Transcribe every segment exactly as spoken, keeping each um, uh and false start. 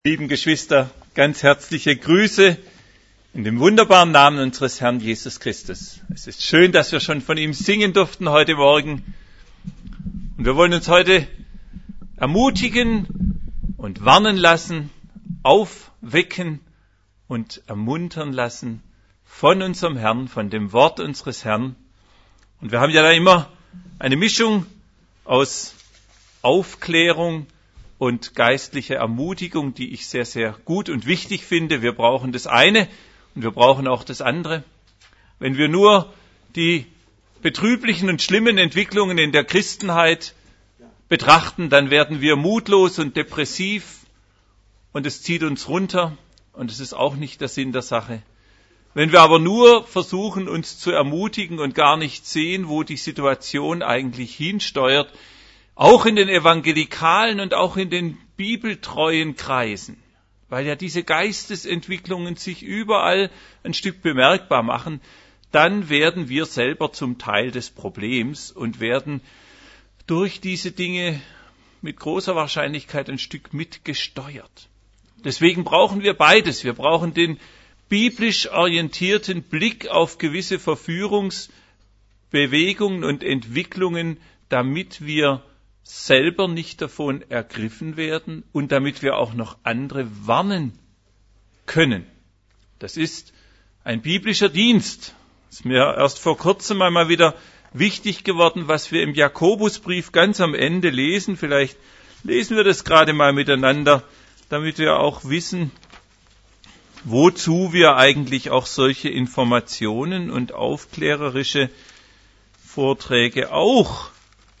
Lieben Geschwister, ganz herzliche Grüße in dem wunderbaren Namen unseres Herrn Jesus Christus. Es ist schön, dass wir schon von ihm singen durften heute Morgen. Und wir wollen uns heute ermutigen und warnen lassen, aufwecken und ermuntern lassen von unserem Herrn, von dem Wort unseres Herrn. Und wir haben ja da immer eine Mischung aus Aufklärung und geistliche Ermutigung, die ich sehr, sehr gut und wichtig finde. Wir brauchen das eine und wir brauchen auch das andere. Wenn wir nur die betrüblichen und schlimmen Entwicklungen in der Christenheit betrachten, dann werden wir mutlos und depressiv und es zieht uns runter und es ist auch nicht der Sinn der Sache. Wenn wir aber nur versuchen, uns zu ermutigen und gar nicht sehen, wo die Situation eigentlich hinsteuert, auch in den evangelikalen und auch in den bibeltreuen Kreisen, weil ja diese Geistesentwicklungen sich überall ein Stück bemerkbar machen, dann werden wir selber zum Teil des Problems und werden durch diese Dinge mit großer Wahrscheinlichkeit ein Stück mitgesteuert. Deswegen brauchen wir beides. Wir brauchen den biblisch orientierten Blick auf gewisse Verführungsbewegungen und Entwicklungen, damit wir selber nicht davon ergriffen werden und damit wir auch noch andere warnen können. Das ist ein biblischer Dienst. Ist mir erst vor kurzem einmal wieder wichtig geworden, was wir im Jakobusbrief ganz am Ende lesen. Vielleicht lesen wir das gerade mal miteinander, damit wir auch wissen, wozu wir eigentlich auch solche Informationen und aufklärerische Vorträge auch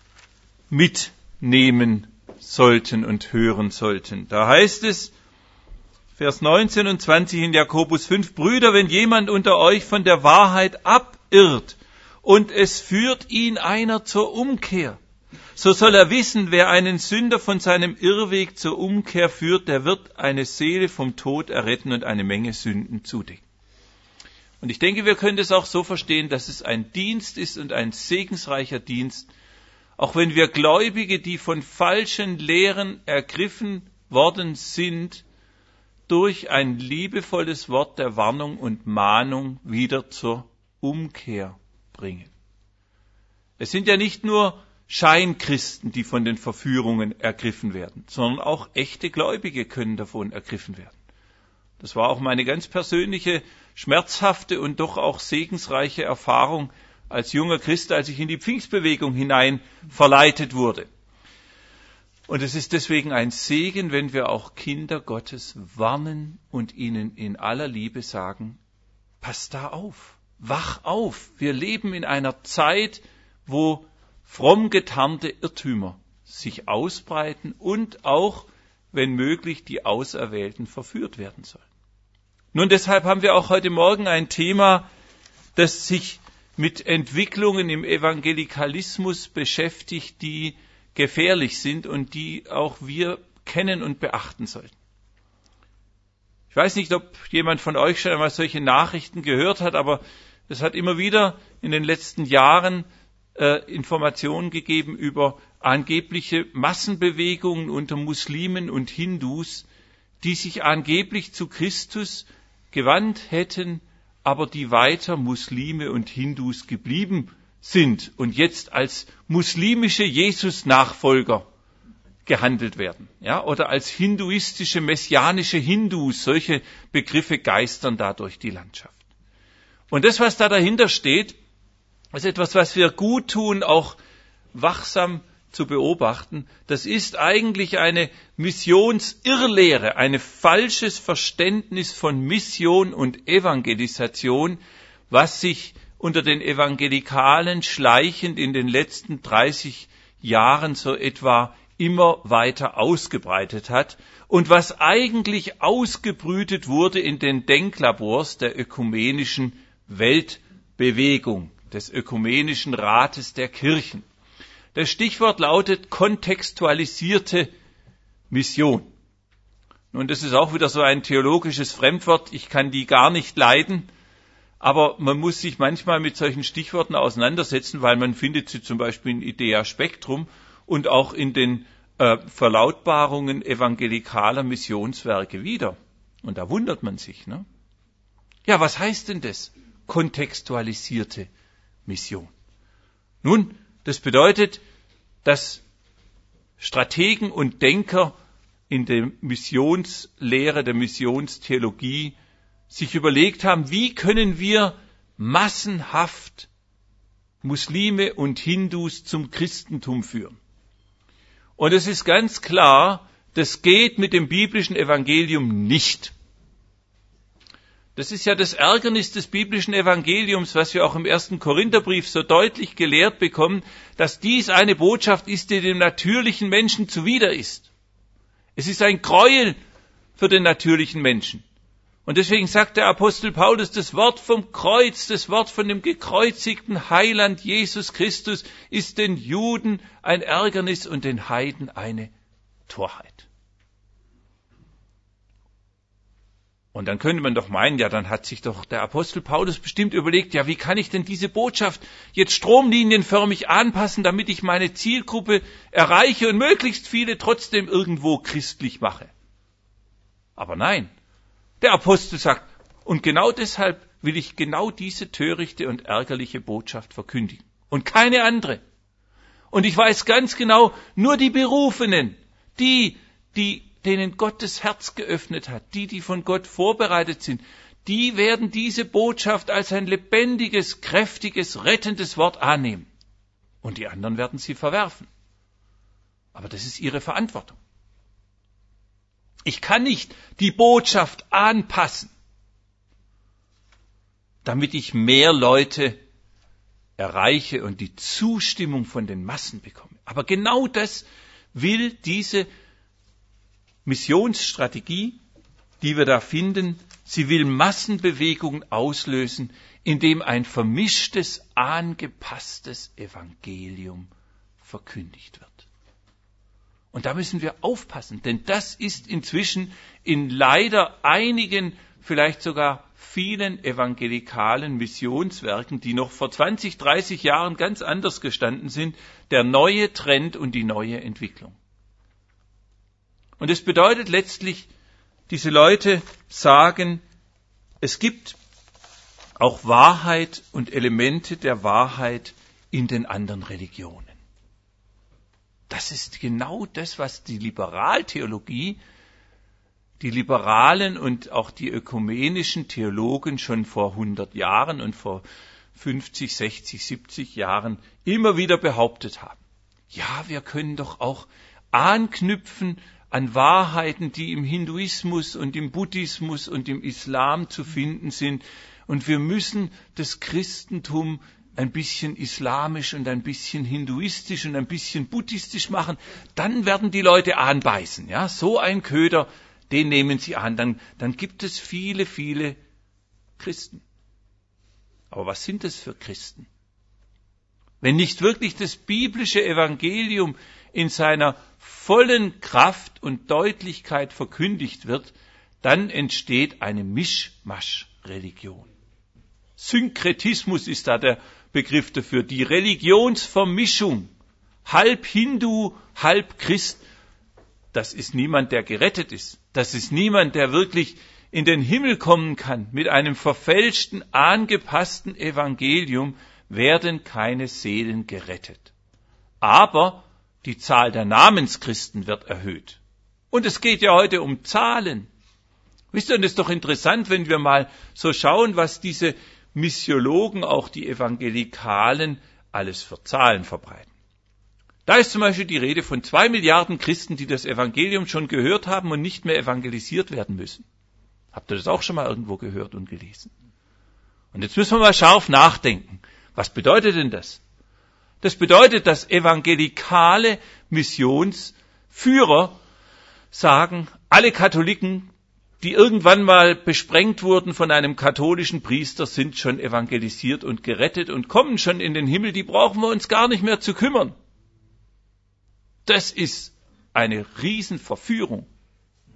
mitnehmen sollten und hören sollten. Da heißt es, Vers neunzehn und zwanzig in Jakobus fünf, Brüder, wenn jemand unter euch von der Wahrheit abirrt und es führt ihn einer zur Umkehr, so soll er wissen, wer einen Sünder von seinem Irrweg zur Umkehr führt, der wird eine Seele vom Tod erretten und eine Menge Sünden zudecken. Und ich denke, wir können das auch so verstehen, dass es ein Dienst ist und ein segensreicher Dienst, auch wenn wir Gläubige, die von falschen Lehren ergriffen worden sind, durch ein liebevolles Wort der Warnung und Mahnung wieder zur Umkehr bringen. Es sind ja nicht nur Scheinchristen, die von den Verführungen ergriffen werden, sondern auch echte Gläubige können davon ergriffen werden. Das war auch meine ganz persönliche, schmerzhafte und doch auch segensreiche Erfahrung als junger Christ, als ich in die Pfingstbewegung hinein verleitet wurde. Und es ist deswegen ein Segen, wenn wir auch Kinder Gottes warnen und ihnen in aller Liebe sagen, passt da auf, wach auf. Wir leben in einer Zeit, wo fromm getarnte Irrtümer sich ausbreiten und auch, wenn möglich, die Auserwählten verführt werden sollen. Nun, deshalb haben wir auch heute Morgen ein Thema, das sich mit Entwicklungen im Evangelikalismus beschäftigt, die gefährlich sind und die auch wir kennen und beachten sollten. Ich weiß nicht, ob jemand von euch schon einmal solche Nachrichten gehört hat, aber es hat immer wieder in den letzten Jahren äh, Informationen gegeben über angebliche Massenbewegungen unter Muslimen und Hindus, die sich angeblich zu Christus gewandt hätten, aber die weiter Muslime und Hindus geblieben sind und jetzt als muslimische Jesus-Nachfolger gehandelt werden, ja, oder als hinduistische, messianische Hindus. Solche Begriffe geistern da durch die Landschaft. Und das, was da dahinter steht, ist etwas, was wir gut tun, auch wachsam zu beobachten. Das ist eigentlich eine Missionsirrlehre, ein falsches Verständnis von Mission und Evangelisation, was sich unter den Evangelikalen schleichend in den letzten dreißig Jahren so etwa immer weiter ausgebreitet hat und was eigentlich ausgebrütet wurde in den Denklabors der ökumenischen Weltbewegung, des ökumenischen Rates der Kirchen. Das Stichwort lautet kontextualisierte Mission. Nun, das ist auch wieder so ein theologisches Fremdwort. Ich kann die gar nicht leiden. Aber man muss sich manchmal mit solchen Stichworten auseinandersetzen, weil man findet sie zum Beispiel in Idea Spectrum und auch in den äh, Verlautbarungen evangelikaler Missionswerke wieder. Und da wundert man sich, ne? Ja, was heißt denn das? Kontextualisierte Mission. Nun, das bedeutet, dass Strategen und Denker in der Missionslehre, der Missionstheologie sich überlegt haben, wie können wir massenhaft Muslime und Hindus zum Christentum führen. Und es ist ganz klar, das geht mit dem biblischen Evangelium nicht. Das ist ja das Ärgernis des biblischen Evangeliums, was wir auch im ersten Korintherbrief so deutlich gelehrt bekommen, dass dies eine Botschaft ist, die dem natürlichen Menschen zuwider ist. Es ist ein Gräuel für den natürlichen Menschen. Und deswegen sagt der Apostel Paulus, das Wort vom Kreuz, das Wort von dem gekreuzigten Heiland Jesus Christus ist den Juden ein Ärgernis und den Heiden eine Torheit. Und dann könnte man doch meinen, ja, dann hat sich doch der Apostel Paulus bestimmt überlegt, ja, wie kann ich denn diese Botschaft jetzt stromlinienförmig anpassen, damit ich meine Zielgruppe erreiche und möglichst viele trotzdem irgendwo christlich mache. Aber nein, der Apostel sagt, und genau deshalb will ich genau diese törichte und ärgerliche Botschaft verkündigen und keine andere. Und ich weiß ganz genau, nur die Berufenen, die, die denen Gott das Herz geöffnet hat, die, die von Gott vorbereitet sind, die werden diese Botschaft als ein lebendiges, kräftiges, rettendes Wort annehmen. Und die anderen werden sie verwerfen. Aber das ist ihre Verantwortung. Ich kann nicht die Botschaft anpassen, damit ich mehr Leute erreiche und die Zustimmung von den Massen bekomme. Aber genau das will diese Missionsstrategie, die wir da finden. Sie will Massenbewegungen auslösen, indem ein vermischtes, angepasstes Evangelium verkündigt wird. Und da müssen wir aufpassen, denn das ist inzwischen in leider einigen, vielleicht sogar vielen evangelikalen Missionswerken, die noch vor zwanzig, dreißig Jahren ganz anders gestanden sind, der neue Trend und die neue Entwicklung. Und es bedeutet letztlich, diese Leute sagen, es gibt auch Wahrheit und Elemente der Wahrheit in den anderen Religionen. Das ist genau das, was die Liberaltheologie, die liberalen und auch die ökumenischen Theologen schon vor hundert Jahren und vor fünfzig, sechzig, siebzig Jahren immer wieder behauptet haben. Ja, wir können doch auch anknüpfen an Wahrheiten, die im Hinduismus und im Buddhismus und im Islam zu finden sind. Und wir müssen das Christentum ein bisschen islamisch und ein bisschen hinduistisch und ein bisschen buddhistisch machen. Dann werden die Leute anbeißen. Ja, so ein Köder, den nehmen sie an. Dann, dann gibt es viele, viele Christen. Aber was sind das für Christen? Wenn nicht wirklich das biblische Evangelium in seiner vollen Kraft und Deutlichkeit verkündigt wird, dann entsteht eine Mischmasch-Religion. Synkretismus ist da der Begriff dafür, die Religionsvermischung, halb Hindu, halb Christ. Das ist niemand, der gerettet ist. Das ist niemand, der wirklich in den Himmel kommen kann. Mit einem verfälschten, angepassten Evangelium werden keine Seelen gerettet. Aber die Zahl der Namenschristen wird erhöht. Und es geht ja heute um Zahlen. Wisst ihr, und es ist doch interessant, wenn wir mal so schauen, was diese Missiologen, auch die Evangelikalen, alles für Zahlen verbreiten. Da ist zum Beispiel die Rede von zwei Milliarden Christen, die das Evangelium schon gehört haben und nicht mehr evangelisiert werden müssen. Habt ihr das auch schon mal irgendwo gehört und gelesen? Und jetzt müssen wir mal scharf nachdenken. Was bedeutet denn das? Das bedeutet, dass evangelikale Missionsführer sagen, alle Katholiken, die irgendwann mal besprengt wurden von einem katholischen Priester, sind schon evangelisiert und gerettet und kommen schon in den Himmel, die brauchen wir uns gar nicht mehr zu kümmern. Das ist eine Riesenverführung.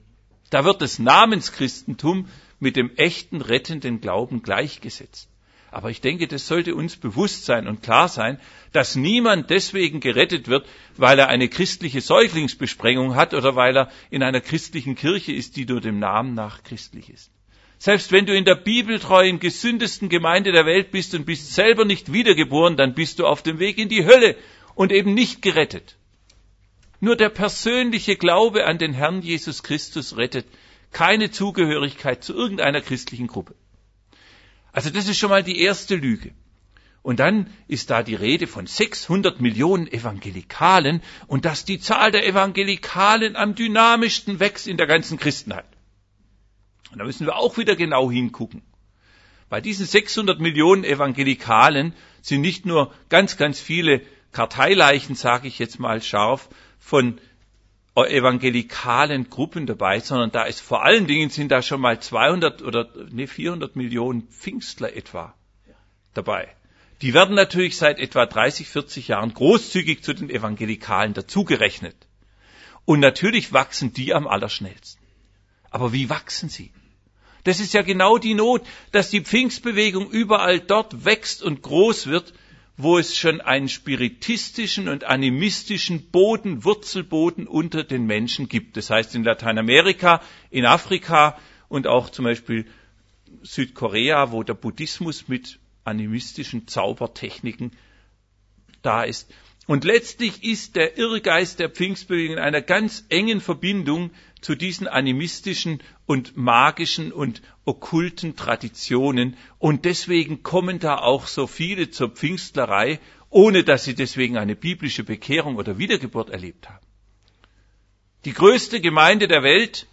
Da wird das Namenschristentum mit dem echten rettenden Glauben gleichgesetzt. Aber ich denke, das sollte uns bewusst sein und klar sein, dass niemand deswegen gerettet wird, weil er eine christliche Säuglingsbesprengung hat oder weil er in einer christlichen Kirche ist, die nur dem Namen nach christlich ist. Selbst wenn du in der bibeltreuen, gesündesten Gemeinde der Welt bist und bist selber nicht wiedergeboren, dann bist du auf dem Weg in die Hölle und eben nicht gerettet. Nur der persönliche Glaube an den Herrn Jesus Christus rettet, keine Zugehörigkeit zu irgendeiner christlichen Gruppe. Also das ist schon mal die erste Lüge. Und dann ist da die Rede von sechshundert Millionen Evangelikalen und dass die Zahl der Evangelikalen am dynamischsten wächst in der ganzen Christenheit. Und da müssen wir auch wieder genau hingucken. Bei diesen sechshundert Millionen Evangelikalen sind nicht nur ganz, ganz viele Karteileichen, sage ich jetzt mal scharf, von evangelikalen Gruppen dabei, sondern da ist vor allen Dingen sind da schon mal zweihundert oder nee, vierhundert Millionen Pfingstler etwa dabei. Die werden natürlich seit etwa dreißig, vierzig Jahren großzügig zu den Evangelikalen dazugerechnet. Und natürlich wachsen die am allerschnellsten. Aber wie wachsen sie? Das ist ja genau die Not, dass die Pfingstbewegung überall dort wächst und groß wird, wo es schon einen spiritistischen und animistischen Boden, Wurzelboden unter den Menschen gibt. Das heißt in Lateinamerika, in Afrika und auch zum Beispiel Südkorea, wo der Buddhismus mit animistischen Zaubertechniken da ist. Und letztlich ist der Irrgeist der Pfingstbewegung in einer ganz engen Verbindung zu diesen animistischen und magischen und okkulten Traditionen. Und deswegen kommen da auch so viele zur Pfingstlerei, ohne dass sie deswegen eine biblische Bekehrung oder Wiedergeburt erlebt haben. Die größte Gemeinde der Welt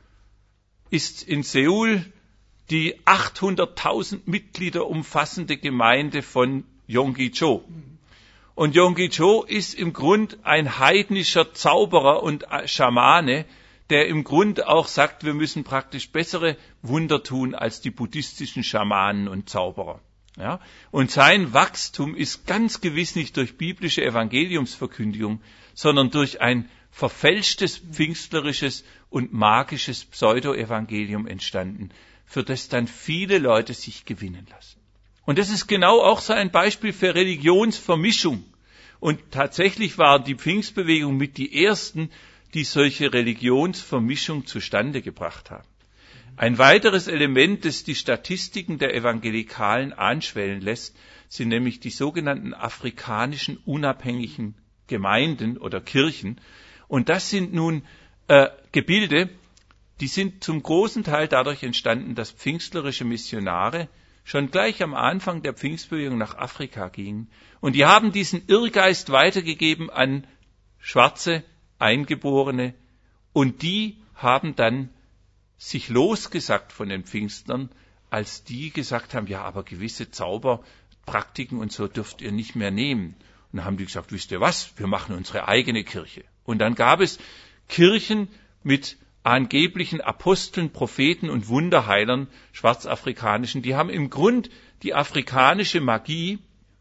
ist in Seoul die achthunderttausend Mitglieder umfassende Gemeinde von Yonggi-cho. Und Yonggi-cho ist im Grund ein heidnischer Zauberer und Schamane, der im Grund auch sagt, wir müssen praktisch bessere Wunder tun als die buddhistischen Schamanen und Zauberer. Ja? Und sein Wachstum ist ganz gewiss nicht durch biblische Evangeliumsverkündigung, sondern durch ein verfälschtes, pfingstlerisches und magisches Pseudo-Evangelium entstanden, für das dann viele Leute sich gewinnen lassen. Und das ist genau auch so ein Beispiel für Religionsvermischung. Und tatsächlich war die Pfingstbewegung mit die ersten, die solche Religionsvermischung zustande gebracht haben. Ein weiteres Element, das die Statistiken der Evangelikalen anschwellen lässt, sind nämlich die sogenannten afrikanischen unabhängigen Gemeinden oder Kirchen. Und das sind nun äh, Gebilde, die sind zum großen Teil dadurch entstanden, dass pfingstlerische Missionare schon gleich am Anfang der Pfingstbewegung nach Afrika gingen. Und die haben diesen Irrgeist weitergegeben an schwarze Eingeborene. Und die haben dann sich losgesagt von den Pfingstlern, als die gesagt haben, ja, aber gewisse Zauberpraktiken und so dürft ihr nicht mehr nehmen. Und dann haben die gesagt, wisst ihr was, wir machen unsere eigene Kirche. Und dann gab es Kirchen mit angeblichen Aposteln, Propheten und Wunderheilern, schwarzafrikanischen, die haben im Grund die afrikanische Magie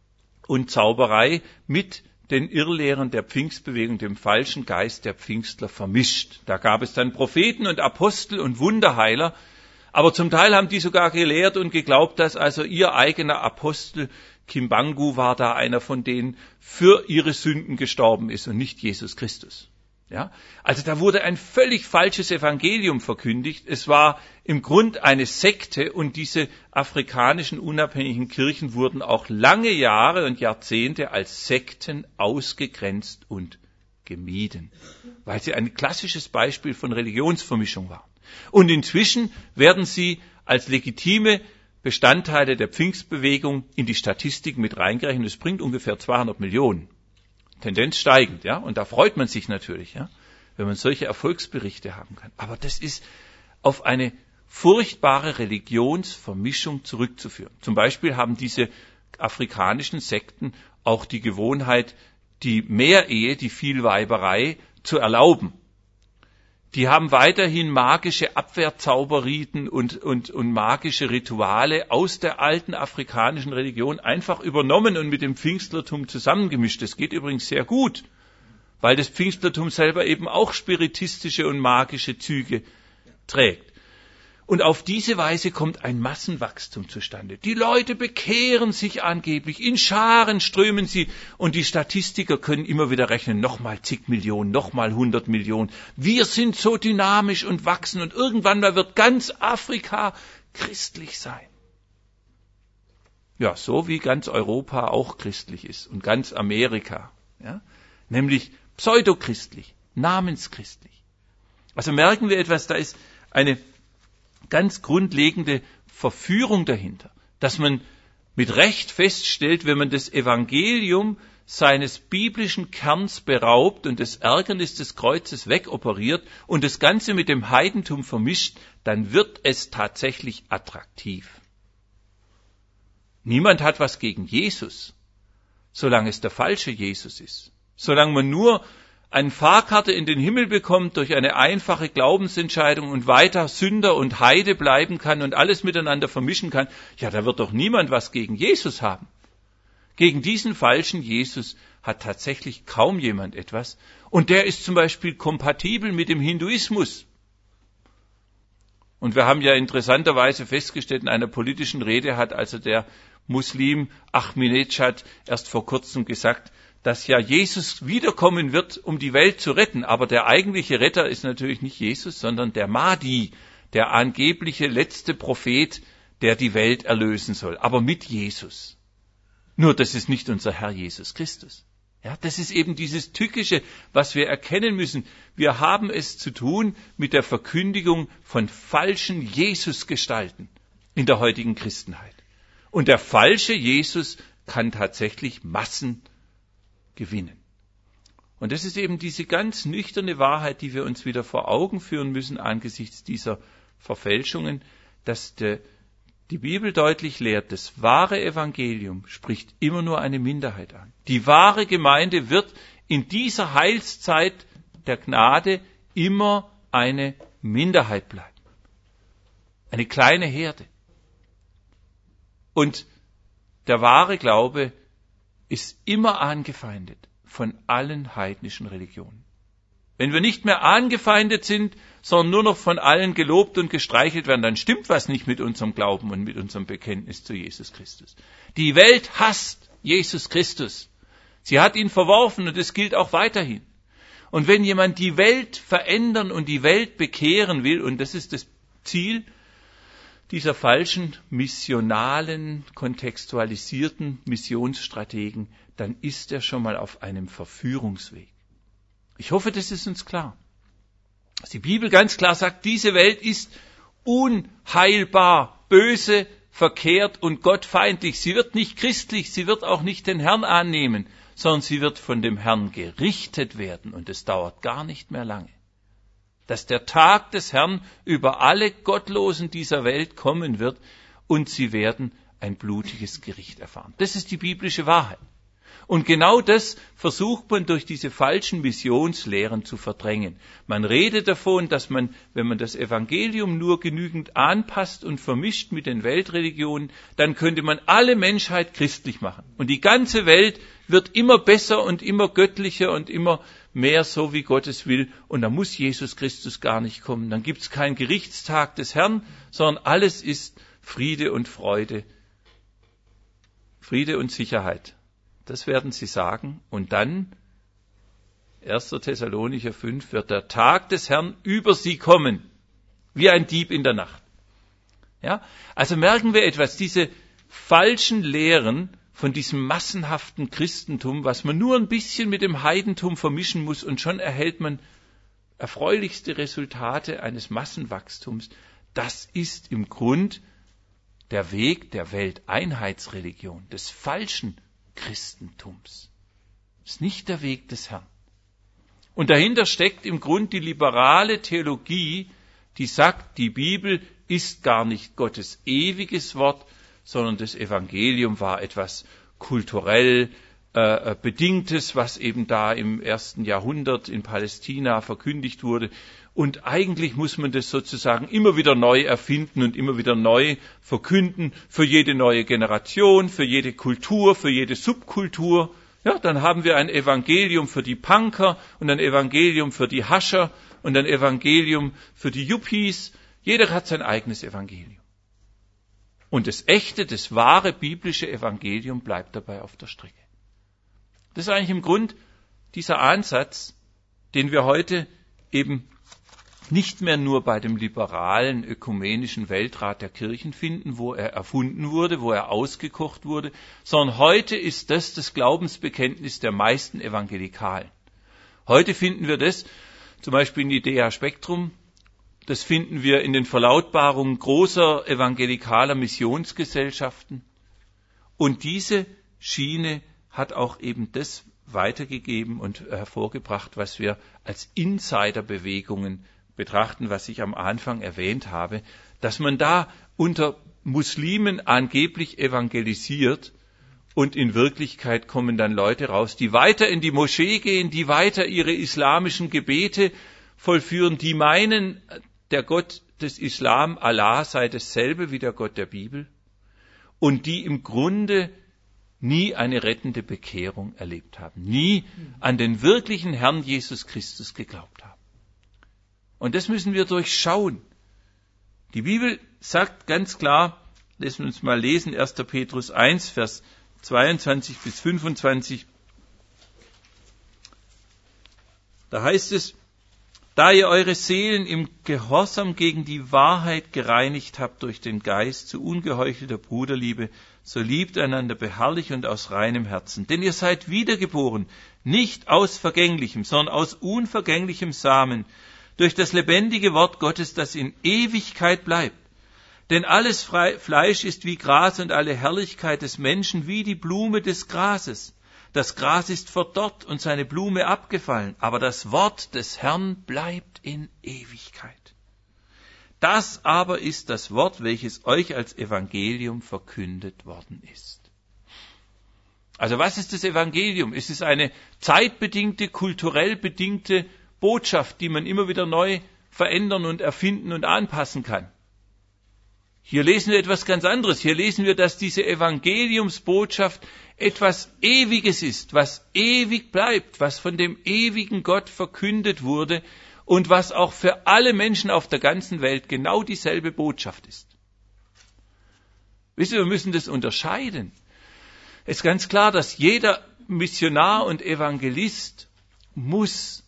und Zauberei mit den Irrlehren der Pfingstbewegung, dem falschen Geist der Pfingstler vermischt. Da gab es dann Propheten und Apostel und Wunderheiler, aber zum Teil haben die sogar gelehrt und geglaubt, dass also ihr eigener Apostel Kimbangu war da einer von denen, für ihre Sünden gestorben ist und nicht Jesus Christus. Ja, also da wurde ein völlig falsches Evangelium verkündigt. Es war im Grund eine Sekte und diese afrikanischen unabhängigen Kirchen wurden auch lange Jahre und Jahrzehnte als Sekten ausgegrenzt und gemieden, weil sie ein klassisches Beispiel von Religionsvermischung waren. Und inzwischen werden sie als legitime Bestandteile der Pfingstbewegung in die Statistik mit reingerechnet. Es bringt ungefähr zweihundert Millionen. Tendenz steigend, ja, und da freut man sich natürlich, ja, wenn man solche Erfolgsberichte haben kann. Aber das ist auf eine furchtbare Religionsvermischung zurückzuführen. Zum Beispiel haben diese afrikanischen Sekten auch die Gewohnheit, die Mehrehe, die Vielweiberei zu erlauben. Die haben weiterhin magische Abwehrzauberriten und, und, und magische Rituale aus der alten afrikanischen Religion einfach übernommen und mit dem Pfingstlertum zusammengemischt. Das geht übrigens sehr gut, weil das Pfingstlertum selber eben auch spiritistische und magische Züge trägt. Und auf diese Weise kommt ein Massenwachstum zustande. Die Leute bekehren sich angeblich, in Scharen strömen sie und die Statistiker können immer wieder rechnen, nochmal zig Millionen, nochmal hundert Millionen. Wir sind so dynamisch und wachsen und irgendwann mal wird ganz Afrika christlich sein. Ja, so wie ganz Europa auch christlich ist und ganz Amerika, ja, nämlich pseudochristlich, namenschristlich. Also merken wir etwas, da ist eine ganz grundlegende Verführung dahinter, dass man mit Recht feststellt, wenn man das Evangelium seines biblischen Kerns beraubt und das Ärgernis des Kreuzes wegoperiert und das Ganze mit dem Heidentum vermischt, dann wird es tatsächlich attraktiv. Niemand hat was gegen Jesus, solange es der falsche Jesus ist. Solange man nur eine Fahrkarte in den Himmel bekommt durch eine einfache Glaubensentscheidung und weiter Sünder und Heide bleiben kann und alles miteinander vermischen kann, ja, da wird doch niemand was gegen Jesus haben. Gegen diesen falschen Jesus hat tatsächlich kaum jemand etwas. Und der ist zum Beispiel kompatibel mit dem Hinduismus. Und wir haben ja interessanterweise festgestellt, in einer politischen Rede hat also der Muslim Ahmadinejad erst vor kurzem gesagt, dass ja Jesus wiederkommen wird, um die Welt zu retten. Aber der eigentliche Retter ist natürlich nicht Jesus, sondern der Mahdi, der angebliche letzte Prophet, der die Welt erlösen soll. Aber mit Jesus. Nur das ist nicht unser Herr Jesus Christus. Ja, das ist eben dieses Tückische, was wir erkennen müssen. Wir haben es zu tun mit der Verkündigung von falschen Jesusgestalten in der heutigen Christenheit. Und der falsche Jesus kann tatsächlich Massen gewinnen. Und das ist eben diese ganz nüchterne Wahrheit, die wir uns wieder vor Augen führen müssen angesichts dieser Verfälschungen, dass der, die Bibel deutlich lehrt, das wahre Evangelium spricht immer nur eine Minderheit an. Die wahre Gemeinde wird in dieser Heilszeit der Gnade immer eine Minderheit bleiben. Eine kleine Herde. Und der wahre Glaube ist immer angefeindet von allen heidnischen Religionen. Wenn wir nicht mehr angefeindet sind, sondern nur noch von allen gelobt und gestreichelt werden, dann stimmt was nicht mit unserem Glauben und mit unserem Bekenntnis zu Jesus Christus. Die Welt hasst Jesus Christus. Sie hat ihn verworfen und es gilt auch weiterhin. Und wenn jemand die Welt verändern und die Welt bekehren will, und das ist das Ziel dieser falschen, missionalen, kontextualisierten Missionsstrategen, dann ist er schon mal auf einem Verführungsweg. Ich hoffe, das ist uns klar. Dass die Bibel ganz klar sagt, diese Welt ist unheilbar, böse, verkehrt und gottfeindlich. Sie wird nicht christlich, sie wird auch nicht den Herrn annehmen, sondern sie wird von dem Herrn gerichtet werden und es dauert gar nicht mehr lange. Dass der Tag des Herrn über alle Gottlosen dieser Welt kommen wird und sie werden ein blutiges Gericht erfahren. Das ist die biblische Wahrheit. Und genau das versucht man durch diese falschen Missionslehren zu verdrängen. Man redet davon, dass man, wenn man das Evangelium nur genügend anpasst und vermischt mit den Weltreligionen, dann könnte man alle Menschheit christlich machen. Und die ganze Welt wird immer besser und immer göttlicher und immer mehr so, wie Gott es will. Und da muss Jesus Christus gar nicht kommen. Dann gibt es keinen Gerichtstag des Herrn, sondern alles ist Friede und Freude, Friede und Sicherheit. Das werden sie sagen. Und dann, erster Thessalonicher fünf, wird der Tag des Herrn über sie kommen, wie ein Dieb in der Nacht. Ja? Also merken wir etwas, diese falschen Lehren von diesem massenhaften Christentum, was man nur ein bisschen mit dem Heidentum vermischen muss und schon erhält man erfreulichste Resultate eines Massenwachstums. Das ist im Grund der Weg der Welteinheitsreligion, des falschen Christentums. Das ist nicht der Weg des Herrn. Und dahinter steckt im Grund die liberale Theologie, die sagt, die Bibel ist gar nicht Gottes ewiges Wort, sondern das Evangelium war etwas kulturell äh, Bedingtes, was eben da im ersten Jahrhundert in Palästina verkündigt wurde. Und eigentlich muss man das sozusagen immer wieder neu erfinden und immer wieder neu verkünden für jede neue Generation, für jede Kultur, für jede Subkultur. Ja, dann haben wir ein Evangelium für die Punker und ein Evangelium für die Hascher und ein Evangelium für die Yuppies. Jeder hat sein eigenes Evangelium. Und das echte, das wahre biblische Evangelium bleibt dabei auf der Strecke. Das ist eigentlich im Grund dieser Ansatz, den wir heute eben nicht mehr nur bei dem liberalen ökumenischen Weltrat der Kirchen finden, wo er erfunden wurde, wo er ausgekocht wurde, sondern heute ist das das Glaubensbekenntnis der meisten Evangelikalen. Heute finden wir das zum Beispiel in Idea Spectrum, das finden wir in den Verlautbarungen großer evangelikaler Missionsgesellschaften. Und diese Schiene hat auch eben das weitergegeben und hervorgebracht, was wir als Insiderbewegungen betrachten, was ich am Anfang erwähnt habe, dass man da unter Muslimen angeblich evangelisiert und in Wirklichkeit kommen dann Leute raus, die weiter in die Moschee gehen, die weiter ihre islamischen Gebete vollführen, die meinen, der Gott des Islam, Allah, sei dasselbe wie der Gott der Bibel und die im Grunde nie eine rettende Bekehrung erlebt haben, nie an den wirklichen Herrn Jesus Christus geglaubt haben. Und das müssen wir durchschauen. Die Bibel sagt ganz klar, lassen wir uns mal lesen, erster Petrus eins, Vers zweiundzwanzig bis fünfundzwanzig. Da heißt es, da ihr eure Seelen im Gehorsam gegen die Wahrheit gereinigt habt durch den Geist zu ungeheuchelter Bruderliebe, so liebt einander beharrlich und aus reinem Herzen. Denn ihr seid wiedergeboren, nicht aus vergänglichem, sondern aus unvergänglichem Samen, durch das lebendige Wort Gottes, das in Ewigkeit bleibt. Denn alles Fleisch ist wie Gras und alle Herrlichkeit des Menschen wie die Blume des Grases. Das Gras ist verdorrt und seine Blume abgefallen, aber das Wort des Herrn bleibt in Ewigkeit. Das aber ist das Wort, welches euch als Evangelium verkündet worden ist. Also was ist das Evangelium? Es ist eine zeitbedingte, kulturell bedingte Botschaft, die man immer wieder neu verändern und erfinden und anpassen kann. Hier lesen wir etwas ganz anderes. Hier lesen wir, dass diese Evangeliumsbotschaft etwas Ewiges ist, was ewig bleibt, was von dem ewigen Gott verkündet wurde und was auch für alle Menschen auf der ganzen Welt genau dieselbe Botschaft ist. Wisst ihr, wir müssen das unterscheiden. Es ist ganz klar, dass jeder Missionar und Evangelist muss,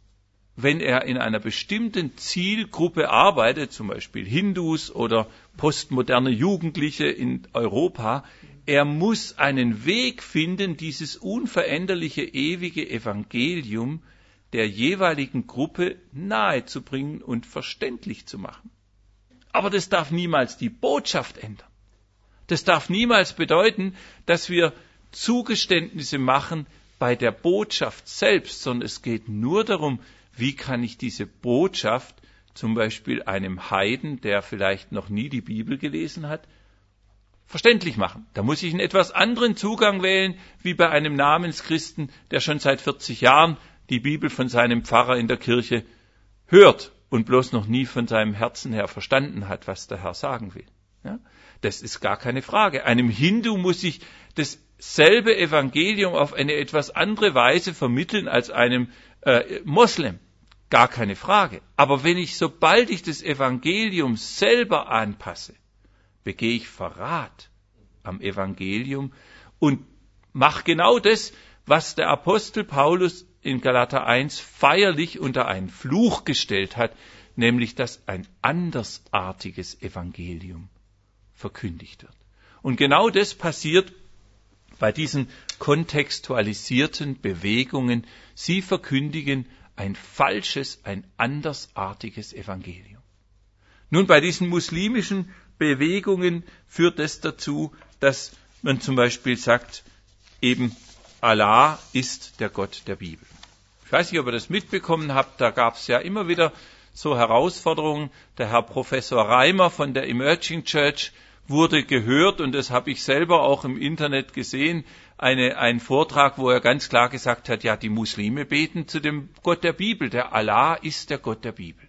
wenn er in einer bestimmten Zielgruppe arbeitet, zum Beispiel Hindus oder postmoderne Jugendliche in Europa, er muss einen Weg finden, dieses unveränderliche, ewige Evangelium der jeweiligen Gruppe nahezubringen und verständlich zu machen. Aber das darf niemals die Botschaft ändern. Das darf niemals bedeuten, dass wir Zugeständnisse machen bei der Botschaft selbst, sondern es geht nur darum, wie kann ich diese Botschaft zum Beispiel einem Heiden, der vielleicht noch nie die Bibel gelesen hat, verständlich machen. Da muss ich einen etwas anderen Zugang wählen, wie bei einem Namenschristen, der schon seit vierzig Jahren die Bibel von seinem Pfarrer in der Kirche hört und bloß noch nie von seinem Herzen her verstanden hat, was der Herr sagen will. Ja? Das ist gar keine Frage. Einem Hindu muss ich dasselbe Evangelium auf eine etwas andere Weise vermitteln als einem äh, Moslem. Gar keine Frage. Aber wenn ich, sobald ich das Evangelium selber anpasse, begehe ich Verrat am Evangelium und mache genau das, was der Apostel Paulus in Galater eins feierlich unter einen Fluch gestellt hat, nämlich dass ein andersartiges Evangelium verkündigt wird. Und genau das passiert bei diesen kontextualisierten Bewegungen. Sie verkündigen ein falsches, ein andersartiges Evangelium. Nun, bei diesen muslimischen Bewegungen führt es dazu, dass man zum Beispiel sagt, eben Allah ist der Gott der Bibel. Ich weiß nicht, ob ihr das mitbekommen habt, da gab es ja immer wieder so Herausforderungen. Der Herr Professor Reimer von der Emerging Church wurde gehört, und das habe ich selber auch im Internet gesehen, eine, ein Vortrag, wo er ganz klar gesagt hat, ja, die Muslime beten zu dem Gott der Bibel, der Allah ist der Gott der Bibel.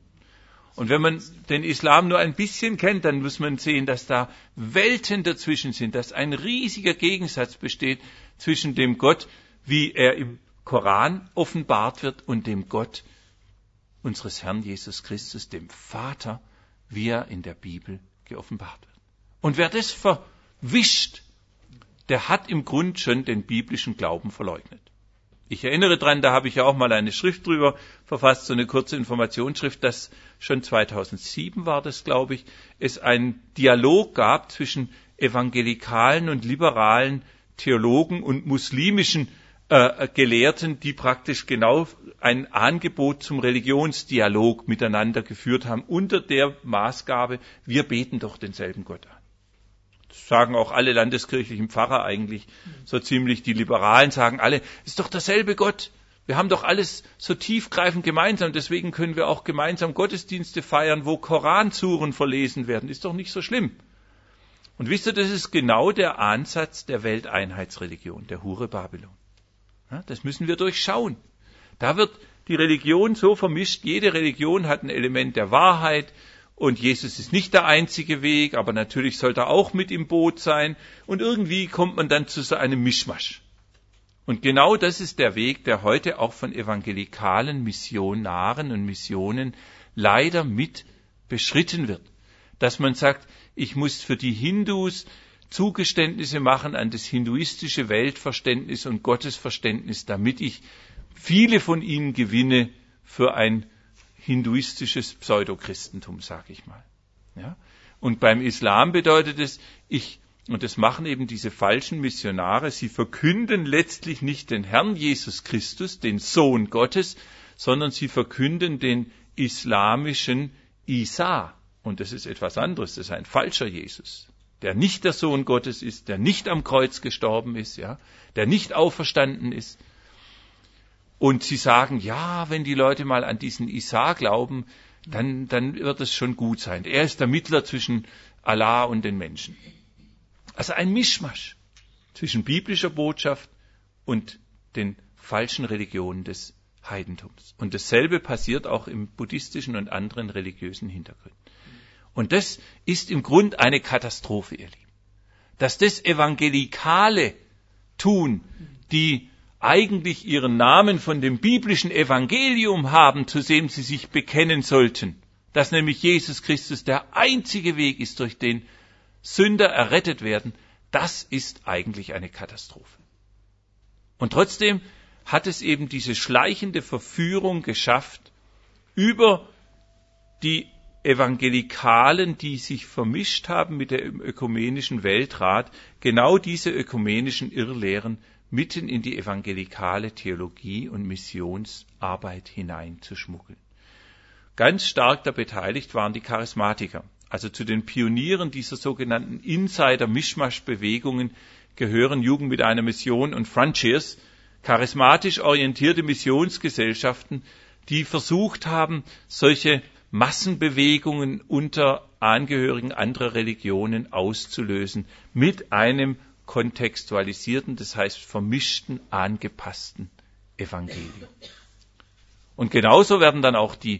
Und wenn man den Islam nur ein bisschen kennt, dann muss man sehen, dass da Welten dazwischen sind, dass ein riesiger Gegensatz besteht zwischen dem Gott, wie er im Koran offenbart wird, und dem Gott unseres Herrn Jesus Christus, dem Vater, wie er in der Bibel geoffenbart wird. Und wer das verwischt, der hat im Grund schon den biblischen Glauben verleugnet. Ich erinnere dran, da habe ich ja auch mal eine Schrift drüber verfasst, so eine kurze Informationsschrift, dass schon zweitausendsieben war das, glaube ich, es einen Dialog gab zwischen evangelikalen und liberalen Theologen und muslimischen äh, Gelehrten, die praktisch genau ein Angebot zum Religionsdialog miteinander geführt haben, unter der Maßgabe, wir beten doch denselben Gott an. Das sagen auch alle landeskirchlichen Pfarrer eigentlich so ziemlich. Die Liberalen sagen alle, es ist doch derselbe Gott. Wir haben doch alles so tiefgreifend gemeinsam. Deswegen können wir auch gemeinsam Gottesdienste feiern, wo Koransuren verlesen werden. Ist doch nicht so schlimm. Und wisst ihr, das ist genau der Ansatz der Welteinheitsreligion, der Hure Babylon. Ja, das müssen wir durchschauen. Da wird die Religion so vermischt. Jede Religion hat ein Element der Wahrheit. Und Jesus ist nicht der einzige Weg, aber natürlich sollte er auch mit im Boot sein. Und irgendwie kommt man dann zu so einem Mischmasch. Und genau das ist der Weg, der heute auch von evangelikalen Missionaren und Missionen leider mit beschritten wird. Dass man sagt, ich muss für die Hindus Zugeständnisse machen an das hinduistische Weltverständnis und Gottesverständnis, damit ich viele von ihnen gewinne für ein hinduistisches Pseudochristentum, sage ich mal. Ja? Und beim Islam bedeutet es, ich, und das machen eben diese falschen Missionare, sie verkünden letztlich nicht den Herrn Jesus Christus, den Sohn Gottes, sondern sie verkünden den islamischen Isa. Und das ist etwas anderes, das ist ein falscher Jesus, der nicht der Sohn Gottes ist, der nicht am Kreuz gestorben ist, ja, der nicht auferstanden ist. Und sie sagen, ja, wenn die Leute mal an diesen Isa glauben, dann, dann wird es schon gut sein. Er ist der Mittler zwischen Allah und den Menschen. Also ein Mischmasch zwischen biblischer Botschaft und den falschen Religionen des Heidentums. Und dasselbe passiert auch im buddhistischen und anderen religiösen Hintergründen. Und das ist im Grund eine Katastrophe, ihr Lieben. Dass das Evangelikale tun, die eigentlich ihren Namen von dem biblischen Evangelium haben, zu dem sie sich bekennen sollten, dass nämlich Jesus Christus der einzige Weg ist, durch den Sünder errettet werden, das ist eigentlich eine Katastrophe. Und trotzdem hat es eben diese schleichende Verführung geschafft, über die Evangelikalen, die sich vermischt haben mit dem ökumenischen Weltrat, genau diese ökumenischen Irrlehren mitten in die evangelikale Theologie und Missionsarbeit hineinzuschmuggeln. Ganz stark da beteiligt waren die Charismatiker. Also zu den Pionieren dieser sogenannten Insider-Mischmasch-Bewegungen gehören Jugend mit einer Mission und Frontiers, charismatisch orientierte Missionsgesellschaften, die versucht haben, solche Massenbewegungen unter Angehörigen anderer Religionen auszulösen mit einem kontextualisierten, das heißt vermischten, angepassten Evangelium. Und genauso werden dann auch die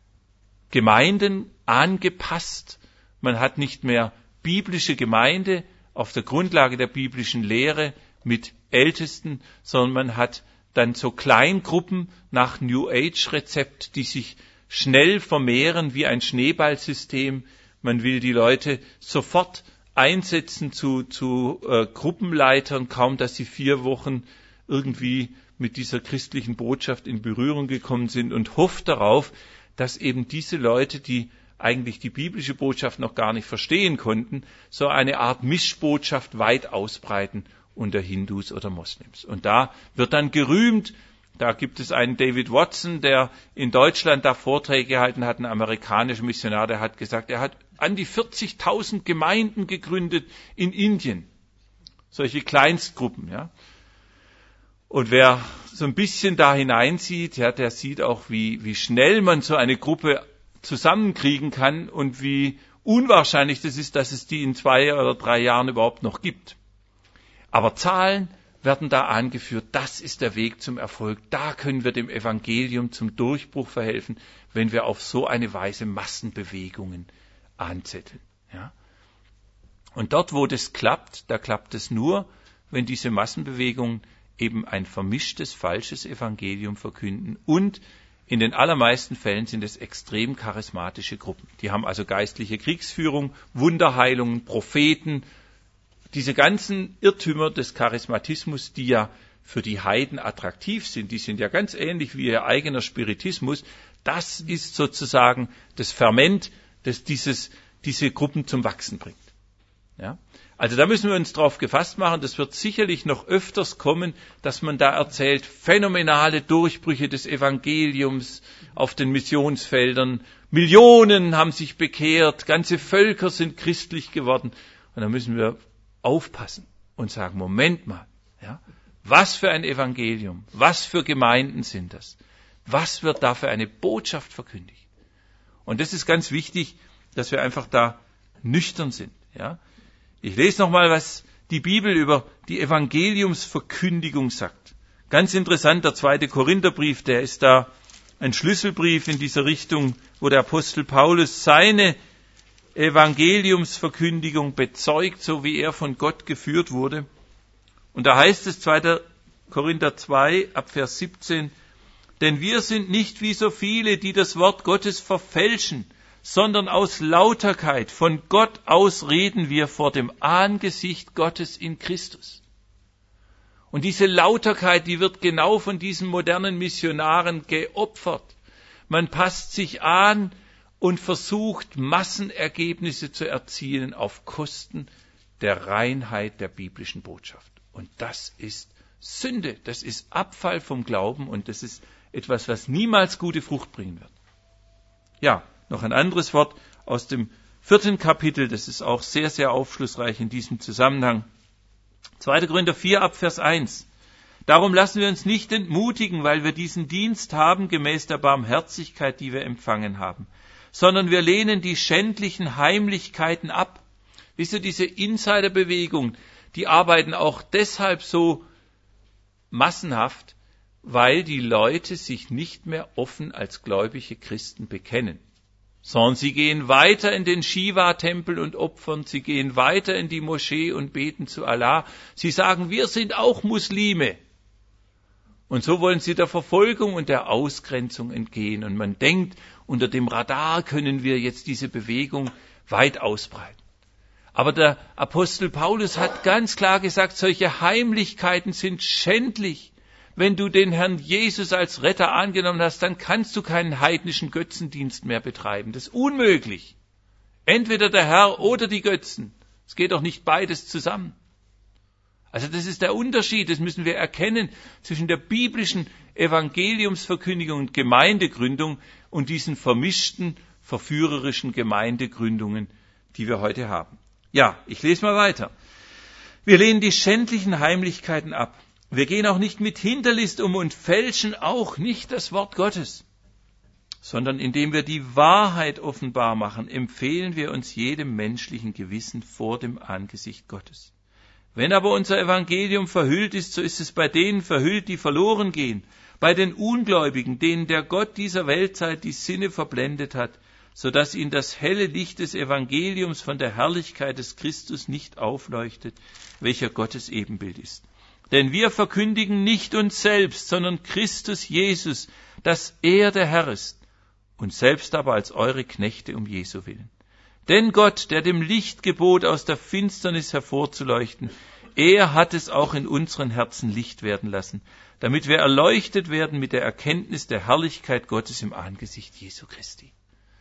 Gemeinden angepasst. Man hat nicht mehr biblische Gemeinde auf der Grundlage der biblischen Lehre mit Ältesten, sondern man hat dann so Kleingruppen nach New Age Rezept, die sich schnell vermehren wie ein Schneeballsystem. Man will die Leute sofort einsetzen zu, zu äh, Gruppenleitern, kaum dass sie vier Wochen irgendwie mit dieser christlichen Botschaft in Berührung gekommen sind und hofft darauf, dass eben diese Leute, die eigentlich die biblische Botschaft noch gar nicht verstehen konnten, so eine Art Mischbotschaft weit ausbreiten unter Hindus oder Moslems. Und da wird dann gerühmt, da gibt es einen David Watson, der in Deutschland da Vorträge gehalten hat, ein amerikanischer Missionar, der hat gesagt, er hat an die vierzigtausend Gemeinden gegründet in Indien. Solche Kleinstgruppen, ja. Und wer so ein bisschen da hineinsieht, ja, der sieht auch, wie, wie schnell man so eine Gruppe zusammenkriegen kann und wie unwahrscheinlich das ist, dass es die in zwei oder drei Jahren überhaupt noch gibt. Aber Zahlen werden da angeführt, das ist der Weg zum Erfolg, da können wir dem Evangelium zum Durchbruch verhelfen, wenn wir auf so eine Weise Massenbewegungen anzetteln. Ja? Und dort, wo das klappt, da klappt es nur, wenn diese Massenbewegungen eben ein vermischtes, falsches Evangelium verkünden und in den allermeisten Fällen sind es extrem charismatische Gruppen. Die haben also geistliche Kriegsführung, Wunderheilungen, Propheten, diese ganzen Irrtümer des Charismatismus, die ja für die Heiden attraktiv sind, die sind ja ganz ähnlich wie ihr eigener Spiritismus. Das ist sozusagen das Ferment, das dieses, diese Gruppen zum Wachsen bringt. Ja? Also da müssen wir uns drauf gefasst machen, das wird sicherlich noch öfters kommen, dass man da erzählt, phänomenale Durchbrüche des Evangeliums auf den Missionsfeldern, Millionen haben sich bekehrt, ganze Völker sind christlich geworden. Und da müssen wir aufpassen und sagen, Moment mal, ja, was für ein Evangelium, was für Gemeinden sind das? Was wird da für eine Botschaft verkündigt? Und das ist ganz wichtig, dass wir einfach da nüchtern sind, ja. Ich lese nochmal, was die Bibel über die Evangeliumsverkündigung sagt. Ganz interessant, der zweite Korintherbrief, der ist da ein Schlüsselbrief in dieser Richtung, wo der Apostel Paulus seine Evangeliumsverkündigung bezeugt, so wie er von Gott geführt wurde. Und da heißt es, zweiter Korinther zwei, ab Vers siebzehn, denn wir sind nicht wie so viele, die das Wort Gottes verfälschen, sondern aus Lauterkeit von Gott aus reden wir vor dem Angesicht Gottes in Christus. Und diese Lauterkeit, die wird genau von diesen modernen Missionaren geopfert. Man passt sich an und versucht, Massenergebnisse zu erzielen auf Kosten der Reinheit der biblischen Botschaft. Und das ist Sünde, das ist Abfall vom Glauben und das ist etwas, was niemals gute Frucht bringen wird. Ja, noch ein anderes Wort aus dem vierten Kapitel, das ist auch sehr, sehr aufschlussreich in diesem Zusammenhang. zweiter Korinther vier ab Vers eins. Darum lassen wir uns nicht entmutigen, weil wir diesen Dienst haben, gemäß der Barmherzigkeit, die wir empfangen haben, sondern wir lehnen die schändlichen Heimlichkeiten ab. Wisst ihr, diese Insiderbewegung, die arbeiten auch deshalb so massenhaft, weil die Leute sich nicht mehr offen als gläubige Christen bekennen. Sondern sie gehen weiter in den Shiva-Tempel und opfern, sie gehen weiter in die Moschee und beten zu Allah. Sie sagen, wir sind auch Muslime. Und so wollen sie der Verfolgung und der Ausgrenzung entgehen. Und man denkt, unter dem Radar können wir jetzt diese Bewegung weit ausbreiten. Aber der Apostel Paulus hat ganz klar gesagt, solche Heimlichkeiten sind schändlich. Wenn du den Herrn Jesus als Retter angenommen hast, dann kannst du keinen heidnischen Götzendienst mehr betreiben. Das ist unmöglich. Entweder der Herr oder die Götzen. Es geht doch nicht beides zusammen. Also das ist der Unterschied, das müssen wir erkennen zwischen der biblischen Evangeliumsverkündigung und Gemeindegründung und diesen vermischten, verführerischen Gemeindegründungen, die wir heute haben. Ja, ich lese mal weiter. Wir lehnen die schändlichen Heimlichkeiten ab. Wir gehen auch nicht mit Hinterlist um und fälschen auch nicht das Wort Gottes, sondern indem wir die Wahrheit offenbar machen, empfehlen wir uns jedem menschlichen Gewissen vor dem Angesicht Gottes. Wenn aber unser Evangelium verhüllt ist, so ist es bei denen verhüllt, die verloren gehen, bei den Ungläubigen, denen der Gott dieser Weltzeit die Sinne verblendet hat, so dass ihnen das helle Licht des Evangeliums von der Herrlichkeit des Christus nicht aufleuchtet, welcher Gottes Ebenbild ist. Denn wir verkündigen nicht uns selbst, sondern Christus Jesus, dass er der Herr ist, und selbst aber als eure Knechte um Jesu willen. Denn Gott, der dem Licht gebot, aus der Finsternis hervorzuleuchten, er hat es auch in unseren Herzen Licht werden lassen, damit wir erleuchtet werden mit der Erkenntnis der Herrlichkeit Gottes im Angesicht Jesu Christi.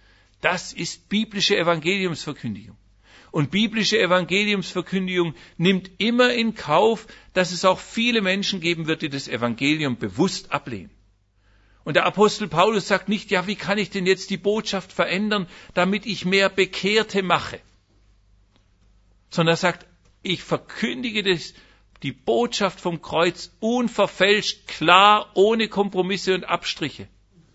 Das ist biblische Evangeliumsverkündigung. Und biblische Evangeliumsverkündigung nimmt immer in Kauf, dass es auch viele Menschen geben wird, die das Evangelium bewusst ablehnen. Und der Apostel Paulus sagt nicht, ja, wie kann ich denn jetzt die Botschaft verändern, damit ich mehr Bekehrte mache? Sondern er sagt, ich verkündige das, die Botschaft vom Kreuz unverfälscht, klar, ohne Kompromisse und Abstriche.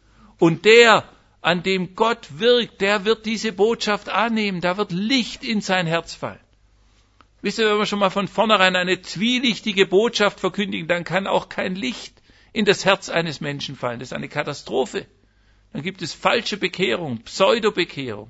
Und der, an dem Gott wirkt, der wird diese Botschaft annehmen, da wird Licht in sein Herz fallen. Wisst ihr, wenn wir schon mal von vornherein eine zwielichtige Botschaft verkündigen, dann kann auch kein Licht in das Herz eines Menschen fallen. Das ist eine Katastrophe. Dann gibt es falsche Bekehrung, Pseudobekehrung.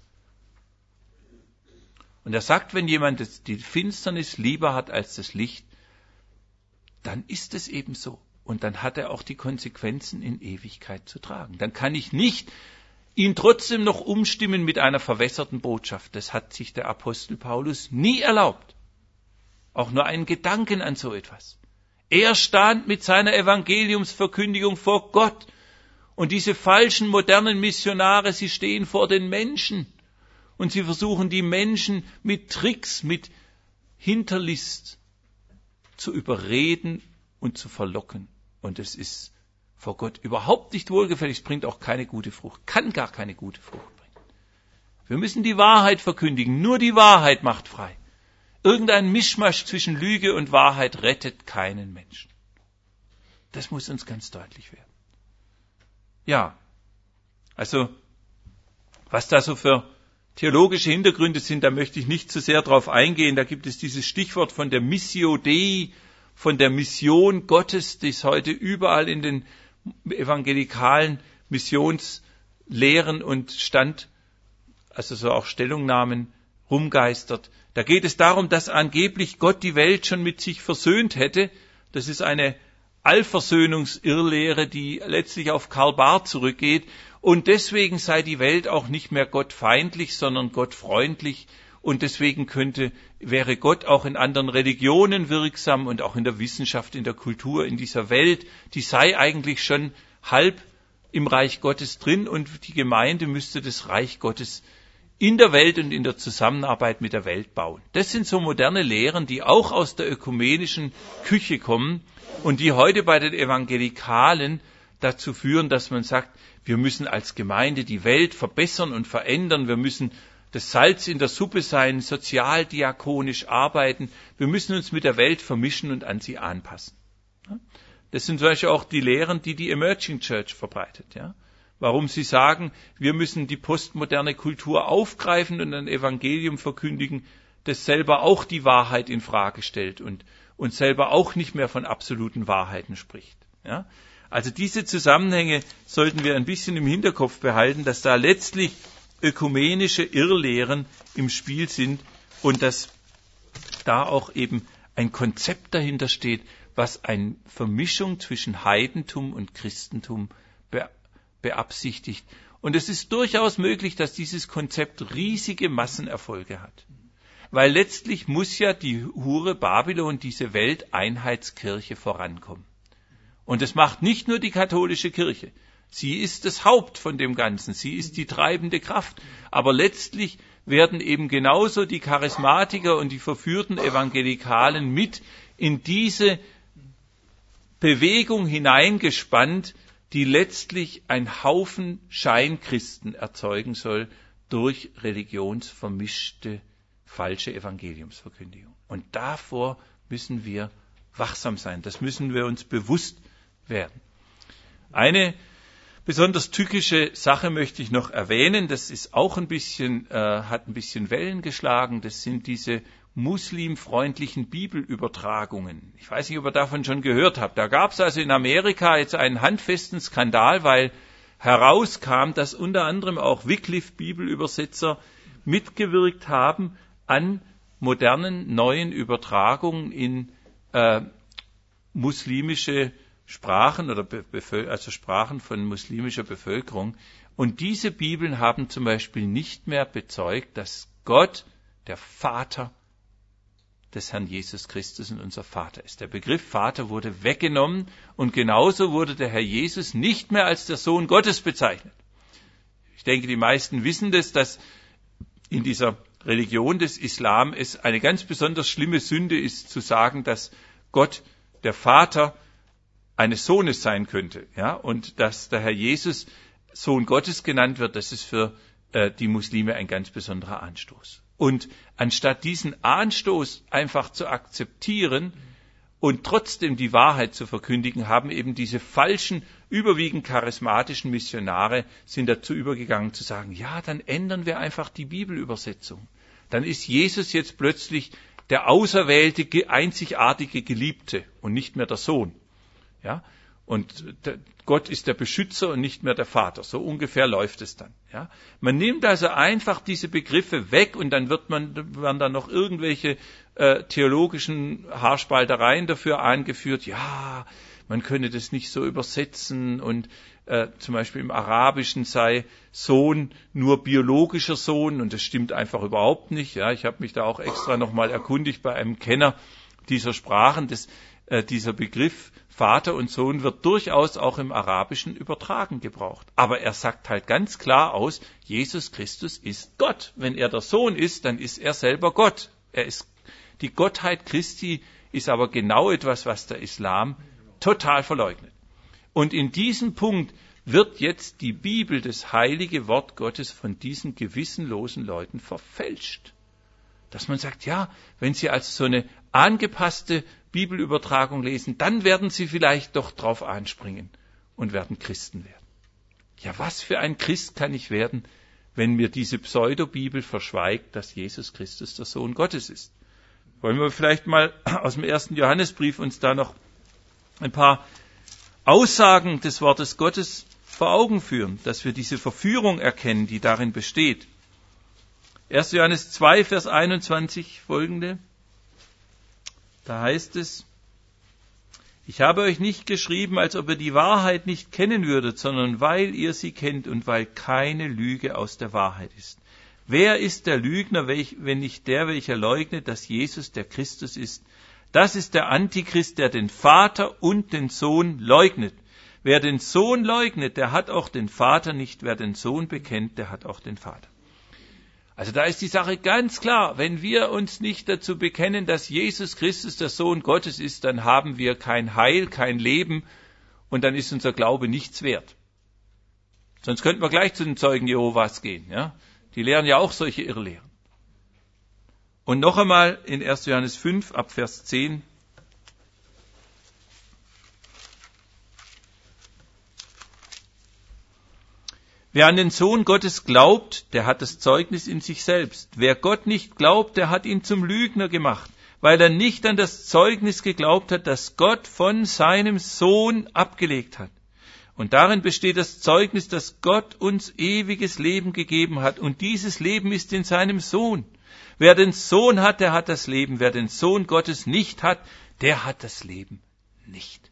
Und er sagt, wenn jemand die Finsternis lieber hat als das Licht, dann ist es eben so. Und dann hat er auch die Konsequenzen in Ewigkeit zu tragen. Dann kann ich nicht ihn trotzdem noch umstimmen mit einer verwässerten Botschaft. Das hat sich der Apostel Paulus nie erlaubt. Auch nur einen Gedanken an so etwas. Er stand mit seiner Evangeliumsverkündigung vor Gott. Und diese falschen, modernen Missionare, sie stehen vor den Menschen. Und sie versuchen, die Menschen mit Tricks, mit Hinterlist zu überreden und zu verlocken. Und es ist vor Gott überhaupt nicht wohlgefällig. Es bringt auch keine gute Frucht. Kann gar keine gute Frucht bringen. Wir müssen die Wahrheit verkündigen. Nur die Wahrheit macht frei. Irgendein Mischmasch zwischen Lüge und Wahrheit rettet keinen Menschen. Das muss uns ganz deutlich werden. Ja, also was da so für theologische Hintergründe sind, da möchte ich nicht zu sehr drauf eingehen. Da gibt es dieses Stichwort von der Missio Dei, von der Mission Gottes, die es heute überall in den evangelikalen Missionslehren und Stand, also so auch Stellungnahmen rumgeistert. Da geht es darum, dass angeblich Gott die Welt schon mit sich versöhnt hätte. Das ist eine Allversöhnungsirrlehre, die letztlich auf Karl Barth zurückgeht. Und deswegen sei die Welt auch nicht mehr gottfeindlich, sondern gottfreundlich. Und deswegen könnte, wäre Gott auch in anderen Religionen wirksam und auch in der Wissenschaft, in der Kultur, in dieser Welt. Die sei eigentlich schon halb im Reich Gottes drin und die Gemeinde müsste das Reich Gottes in der Welt und in der Zusammenarbeit mit der Welt bauen. Das sind so moderne Lehren, die auch aus der ökumenischen Küche kommen und die heute bei den Evangelikalen dazu führen, dass man sagt, wir müssen als Gemeinde die Welt verbessern und verändern, wir müssen das Salz in der Suppe sein, sozialdiakonisch arbeiten, wir müssen uns mit der Welt vermischen und an sie anpassen. Das sind zum Beispiel auch die Lehren, die die Emerging Church verbreitet, ja. Warum sie sagen, wir müssen die postmoderne Kultur aufgreifen und ein Evangelium verkündigen, das selber auch die Wahrheit in Frage stellt und, und selber auch nicht mehr von absoluten Wahrheiten spricht. Ja? Also diese Zusammenhänge sollten wir ein bisschen im Hinterkopf behalten, dass da letztlich ökumenische Irrlehren im Spiel sind und dass da auch eben ein Konzept dahinter steht, was eine Vermischung zwischen Heidentum und Christentum be- beabsichtigt. Und es ist durchaus möglich, dass dieses Konzept riesige Massenerfolge hat. Weil letztlich muss ja die Hure Babylon, diese Welteinheitskirche, vorankommen. Und das macht nicht nur die katholische Kirche. Sie ist das Haupt von dem Ganzen. Sie ist die treibende Kraft. Aber letztlich werden eben genauso die Charismatiker und die verführten Evangelikalen mit in diese Bewegung hineingespannt, die letztlich ein Haufen Scheinchristen erzeugen soll durch religionsvermischte, falsche Evangeliumsverkündigung. Und davor müssen wir wachsam sein. Das müssen wir uns bewusst werden. Eine besonders tückische Sache möchte ich noch erwähnen. Das ist auch ein bisschen, äh, hat ein bisschen Wellen geschlagen. Das sind diese muslimfreundlichen Bibelübertragungen. Ich weiß nicht, ob ihr davon schon gehört habt. Da gab es also in Amerika jetzt einen handfesten Skandal, weil herauskam, dass unter anderem auch Wycliffe-Bibelübersetzer mitgewirkt haben an modernen, neuen Übertragungen in äh, muslimische Sprachen oder Bevöl- also Sprachen von muslimischer Bevölkerung. Und diese Bibeln haben zum Beispiel nicht mehr bezeugt, dass Gott, der Vater des Herrn Jesus Christus und unser Vater ist. Der Begriff Vater wurde weggenommen und genauso wurde der Herr Jesus nicht mehr als der Sohn Gottes bezeichnet. Ich denke, die meisten wissen das, dass in dieser Religion des Islam es eine ganz besonders schlimme Sünde ist, zu sagen, dass Gott, der Vater, eines Sohnes sein könnte, ja, und dass der Herr Jesus Sohn Gottes genannt wird, das ist für äh, die Muslime ein ganz besonderer Anstoß. Und anstatt diesen Anstoß einfach zu akzeptieren und trotzdem die Wahrheit zu verkündigen, haben eben diese falschen, überwiegend charismatischen Missionare sind dazu übergegangen zu sagen, ja, dann ändern wir einfach die Bibelübersetzung. Dann ist Jesus jetzt plötzlich der auserwählte, einzigartige Geliebte und nicht mehr der Sohn. Ja, und der, Gott ist der Beschützer und nicht mehr der Vater. So ungefähr läuft es dann. Ja, man nimmt also einfach diese Begriffe weg und dann wird man, werden dann noch irgendwelche äh, theologischen Haarspaltereien dafür angeführt. Ja, man könne das nicht so übersetzen und äh, zum Beispiel im Arabischen sei Sohn nur biologischer Sohn und das stimmt einfach überhaupt nicht. Ja, ich habe mich da auch extra nochmal erkundigt bei einem Kenner dieser Sprachen. Das, äh, dieser Begriff Vater und Sohn wird durchaus auch im Arabischen übertragen gebraucht. Aber er sagt halt ganz klar aus, Jesus Christus ist Gott. Wenn er der Sohn ist, dann ist er selber Gott. Er ist, die Gottheit Christi ist aber genau etwas, was der Islam total verleugnet. Und in diesem Punkt wird jetzt die Bibel, das heilige Wort Gottes, von diesen gewissenlosen Leuten verfälscht. Dass man sagt, ja, wenn Sie also so eine angepasste Bibelübertragung lesen, dann werden Sie vielleicht doch drauf anspringen und werden Christen werden. Ja, was für ein Christ kann ich werden, wenn mir diese Pseudobibel verschweigt, dass Jesus Christus der Sohn Gottes ist? Wollen wir vielleicht mal aus dem ersten Johannesbrief uns da noch ein paar Aussagen des Wortes Gottes vor Augen führen, dass wir diese Verführung erkennen, die darin besteht. erster Johannes zwei, Vers einundzwanzig folgende. Da heißt es, ich habe euch nicht geschrieben, als ob ihr die Wahrheit nicht kennen würdet, sondern weil ihr sie kennt und weil keine Lüge aus der Wahrheit ist. Wer ist der Lügner, wenn nicht der, welcher leugnet, dass Jesus der Christus ist? Das ist der Antichrist, der den Vater und den Sohn leugnet. Wer den Sohn leugnet, der hat auch den Vater nicht. Wer den Sohn bekennt, der hat auch den Vater. Also da ist die Sache ganz klar. Wenn wir uns nicht dazu bekennen, dass Jesus Christus der Sohn Gottes ist, dann haben wir kein Heil, kein Leben und dann ist unser Glaube nichts wert. Sonst könnten wir gleich zu den Zeugen Jehovas gehen. Ja? Die lehren ja auch solche Irrlehren. Und noch einmal in erster Johannes fünf, ab Vers zehn. Wer an den Sohn Gottes glaubt, der hat das Zeugnis in sich selbst. Wer Gott nicht glaubt, der hat ihn zum Lügner gemacht, weil er nicht an das Zeugnis geglaubt hat, das Gott von seinem Sohn abgelegt hat. Und darin besteht das Zeugnis, dass Gott uns ewiges Leben gegeben hat. Und dieses Leben ist in seinem Sohn. Wer den Sohn hat, der hat das Leben. Wer den Sohn Gottes nicht hat, der hat das Leben nicht.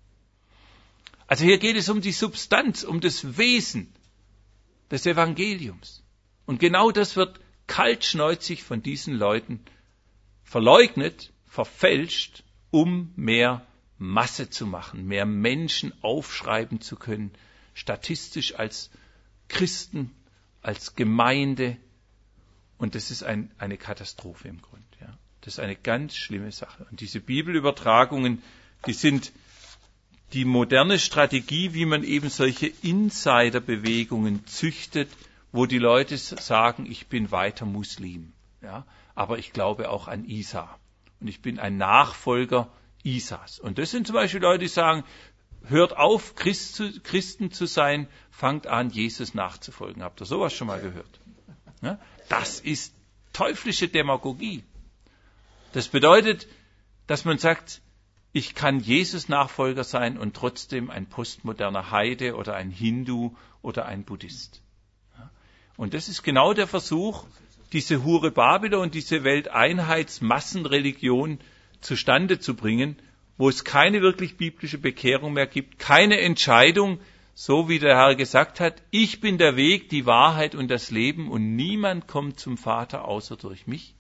Also hier geht es um die Substanz, um das Wesen des Evangeliums. Und genau das wird kaltschnäuzig von diesen Leuten verleugnet, verfälscht, um mehr Masse zu machen, mehr Menschen aufschreiben zu können, statistisch als Christen, als Gemeinde. Und das ist ein, eine Katastrophe im Grunde. Ja. Das ist eine ganz schlimme Sache. Und diese Bibelübertragungen, die sind die moderne Strategie, wie man eben solche Insiderbewegungen züchtet, wo die Leute sagen, ich bin weiter Muslim, ja, aber ich glaube auch an Isa. Und ich bin ein Nachfolger Isas. Und das sind zum Beispiel Leute, die sagen, hört auf, Christ zu, Christen zu sein, fangt an, Jesus nachzufolgen. Habt ihr sowas schon mal gehört? Ja? Das ist teuflische Demagogie. Das bedeutet, dass man sagt, ich kann Jesus-Nachfolger sein und trotzdem ein postmoderner Heide oder ein Hindu oder ein Buddhist. Ja? Und das ist genau der Versuch, diese Hure Babylon, diese Welteinheitsmassenreligion zustande zu bringen, wo es keine wirklich biblische Bekehrung mehr gibt, keine Entscheidung, so wie der Herr gesagt hat, ich bin der Weg, die Wahrheit und das Leben und niemand kommt zum Vater außer durch mich.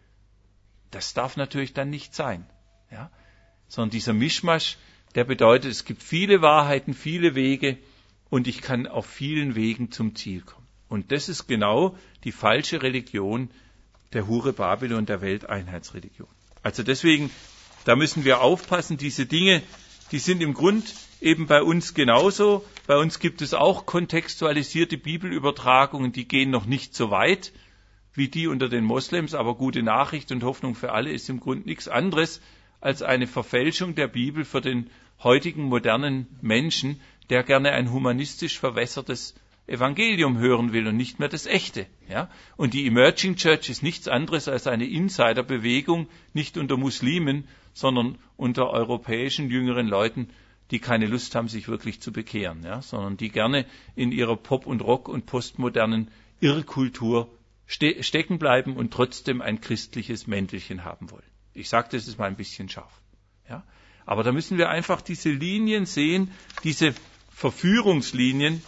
Das darf natürlich dann nicht sein, ja? Sondern dieser Mischmasch, der bedeutet, es gibt viele Wahrheiten, viele Wege und ich kann auf vielen Wegen zum Ziel kommen. Und das ist genau die falsche Religion der Hure Babylon, der Welteinheitsreligion. Also deswegen, da müssen wir aufpassen, diese Dinge, die sind im Grund eben bei uns genauso. Bei uns gibt es auch kontextualisierte Bibelübertragungen, die gehen noch nicht so weit wie die unter den Moslems, aber gute Nachricht und Hoffnung für alle ist im Grund nichts anderes als eine Verfälschung der Bibel für den heutigen modernen Menschen, der gerne ein humanistisch verwässertes Evangelium hören will und nicht mehr das echte. Ja? Und die Emerging Church ist nichts anderes als eine Insiderbewegung, nicht unter Muslimen, sondern unter europäischen jüngeren Leuten, die keine Lust haben, sich wirklich zu bekehren, ja? Sondern die gerne in ihrer Pop- und Rock- und postmodernen Irrkultur ste- stecken bleiben und trotzdem ein christliches Mäntelchen haben wollen. Ich sage das ist mal ein bisschen scharf. Ja? Aber da müssen wir einfach diese Linien sehen, diese Verführungslinien.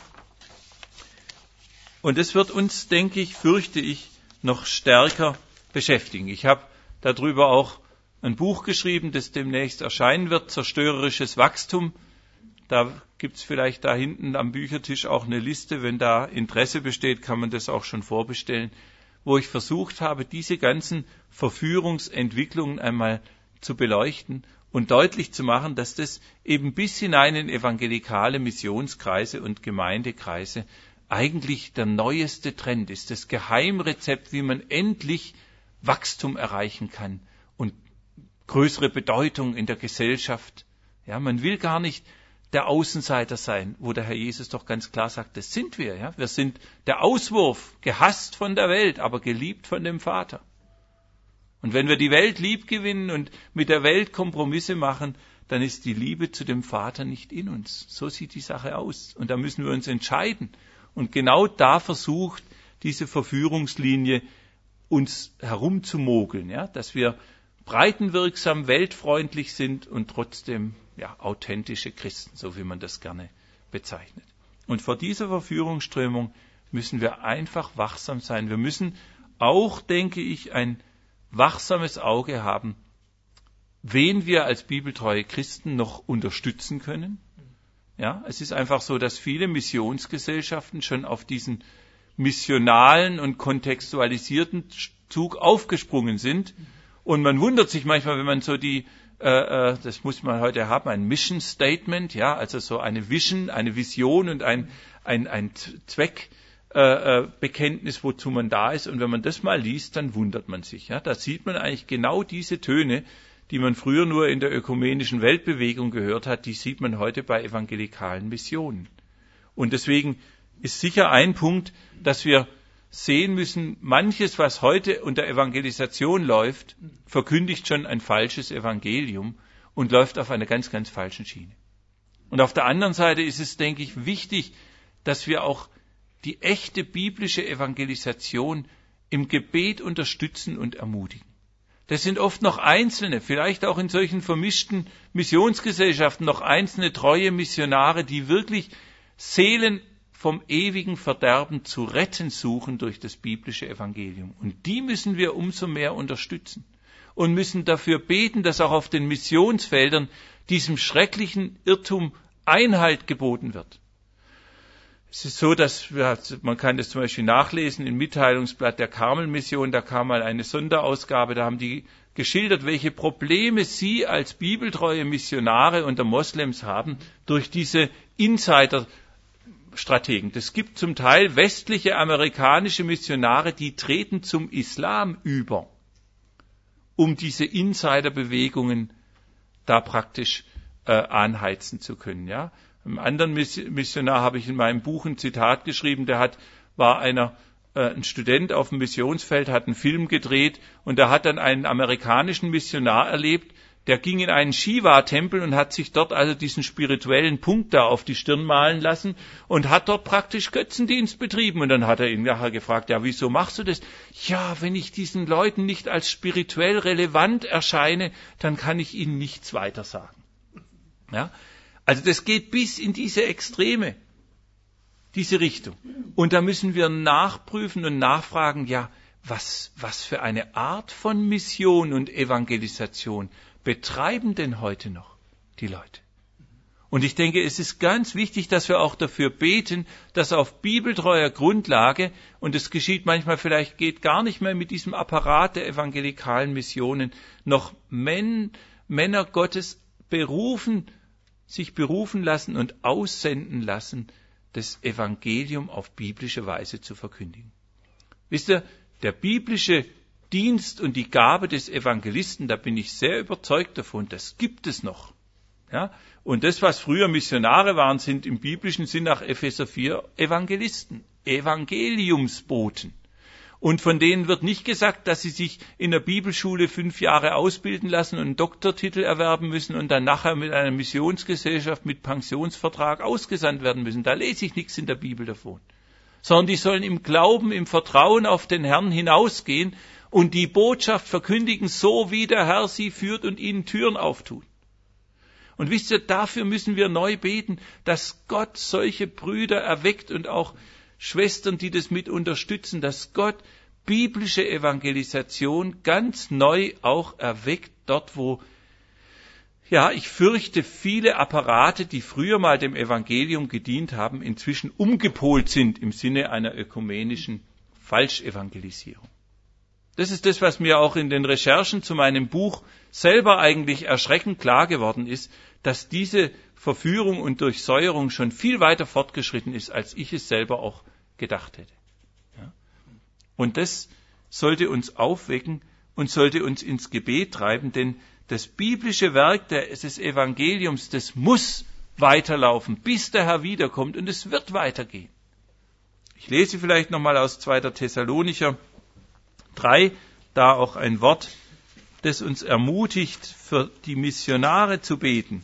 Und das wird uns, denke ich, fürchte ich, noch stärker beschäftigen. Ich habe darüber auch ein Buch geschrieben, das demnächst erscheinen wird, Zerstörerisches Wachstum. Da gibt es vielleicht da hinten am Büchertisch auch eine Liste. Wenn da Interesse besteht, kann man das auch schon vorbestellen, wo ich versucht habe, diese ganzen Verführungsentwicklungen einmal zu beleuchten und deutlich zu machen, dass das eben bis hinein in evangelikale Missionskreise und Gemeindekreise eigentlich der neueste Trend ist, das Geheimrezept, wie man endlich Wachstum erreichen kann und größere Bedeutung in der Gesellschaft. Ja, man will gar nicht der Außenseiter sein, wo der Herr Jesus doch ganz klar sagt, das sind wir. Ja? Wir sind der Auswurf, gehasst von der Welt, aber geliebt von dem Vater. Und wenn wir die Welt lieb gewinnen und mit der Welt Kompromisse machen, dann ist die Liebe zu dem Vater nicht in uns. So sieht die Sache aus. Und da müssen wir uns entscheiden. Und genau da versucht diese Verführungslinie uns herumzumogeln, ja? Dass wir breitenwirksam, weltfreundlich sind und trotzdem ja, authentische Christen, so wie man das gerne bezeichnet. Und vor dieser Verführungsströmung müssen wir einfach wachsam sein. Wir müssen auch, denke ich, ein wachsames Auge haben, wen wir als bibeltreue Christen noch unterstützen können. Ja, es ist einfach so, dass viele Missionsgesellschaften schon auf diesen missionalen und kontextualisierten Zug aufgesprungen sind. Und man wundert sich manchmal, wenn man so die, äh, das muss man heute haben, ein Mission Statement, ja, also so eine Vision, eine Vision und ein, ein, ein Zweckbekenntnis, äh, wozu man da ist. Und wenn man das mal liest, dann wundert man sich. Ja, da sieht man eigentlich genau diese Töne, die man früher nur in der ökumenischen Weltbewegung gehört hat, die sieht man heute bei evangelikalen Missionen. Und deswegen ist sicher ein Punkt, dass wir sehen müssen, manches, was heute unter Evangelisation läuft, verkündigt schon ein falsches Evangelium und läuft auf einer ganz, ganz falschen Schiene. Und auf der anderen Seite ist es, denke ich, wichtig, dass wir auch die echte biblische Evangelisation im Gebet unterstützen und ermutigen. Das sind oft noch Einzelne, vielleicht auch in solchen vermischten Missionsgesellschaften noch einzelne treue Missionare, die wirklich Seelen vom ewigen Verderben zu retten suchen durch das biblische Evangelium. Und die müssen wir umso mehr unterstützen und müssen dafür beten, dass auch auf den Missionsfeldern diesem schrecklichen Irrtum Einhalt geboten wird. Es ist so, dass wir, man kann das zum Beispiel nachlesen im Mitteilungsblatt der Karmelmission, da kam mal eine Sonderausgabe, da haben die geschildert, welche Probleme sie als bibeltreue Missionare unter Moslems haben durch diese Insider Strategen. Es gibt zum Teil westliche amerikanische Missionare, die treten zum Islam über, um diese Insiderbewegungen da praktisch äh, anheizen zu können. Ja? Einem anderen Missionar habe ich in meinem Buch ein Zitat geschrieben, der hat, war einer, äh, ein Student auf dem Missionsfeld, hat einen Film gedreht und der hat dann einen amerikanischen Missionar erlebt, der ging in einen Shiva-Tempel und hat sich dort also diesen spirituellen Punkt da auf die Stirn malen lassen und hat dort praktisch Götzendienst betrieben. Und dann hat er ihn nachher gefragt, ja, wieso machst du das? Ja, wenn ich diesen Leuten nicht als spirituell relevant erscheine, dann kann ich ihnen nichts weiter sagen. Ja? Also das geht bis in diese Extreme, diese Richtung. Und da müssen wir nachprüfen und nachfragen, ja, was, was für eine Art von Mission und Evangelisation betreiben denn heute noch die Leute? Und ich denke, es ist ganz wichtig, dass wir auch dafür beten, dass auf bibeltreuer Grundlage, und es geschieht manchmal, vielleicht geht gar nicht mehr mit diesem Apparat der evangelikalen Missionen, noch Men, Männer Gottes berufen, sich berufen lassen und aussenden lassen, das Evangelium auf biblische Weise zu verkündigen. Wisst ihr, der biblische Dienst und die Gabe des Evangelisten, da bin ich sehr überzeugt davon, das gibt es noch. Ja? Und das, was früher Missionare waren, sind im biblischen Sinn nach Epheser vier Evangelisten, Evangeliumsboten. Und von denen wird nicht gesagt, dass sie sich in der Bibelschule fünf Jahre ausbilden lassen und einen Doktortitel erwerben müssen und dann nachher mit einer Missionsgesellschaft mit Pensionsvertrag ausgesandt werden müssen. Da lese ich nichts in der Bibel davon. Sondern die sollen im Glauben, im Vertrauen auf den Herrn hinausgehen und die Botschaft verkündigen, so wie der Herr sie führt und ihnen Türen auftut. Und wisst ihr, dafür müssen wir neu beten, dass Gott solche Brüder erweckt und auch Schwestern, die das mit unterstützen, dass Gott biblische Evangelisation ganz neu auch erweckt, dort wo, ja, ich fürchte, viele Apparate, die früher mal dem Evangelium gedient haben, inzwischen umgepolt sind im Sinne einer ökumenischen Falschevangelisierung. Das ist das, was mir auch in den Recherchen zu meinem Buch selber eigentlich erschreckend klar geworden ist, dass diese Verführung und Durchsäuerung schon viel weiter fortgeschritten ist, als ich es selber auch gedacht hätte. Ja. Und das sollte uns aufwecken und sollte uns ins Gebet treiben, denn das biblische Werk des Evangeliums, das muss weiterlaufen, bis der Herr wiederkommt, und es wird weitergehen. Ich lese vielleicht nochmal aus zweiter Thessalonicher drei, da auch ein Wort, das uns ermutigt, für die Missionare zu beten.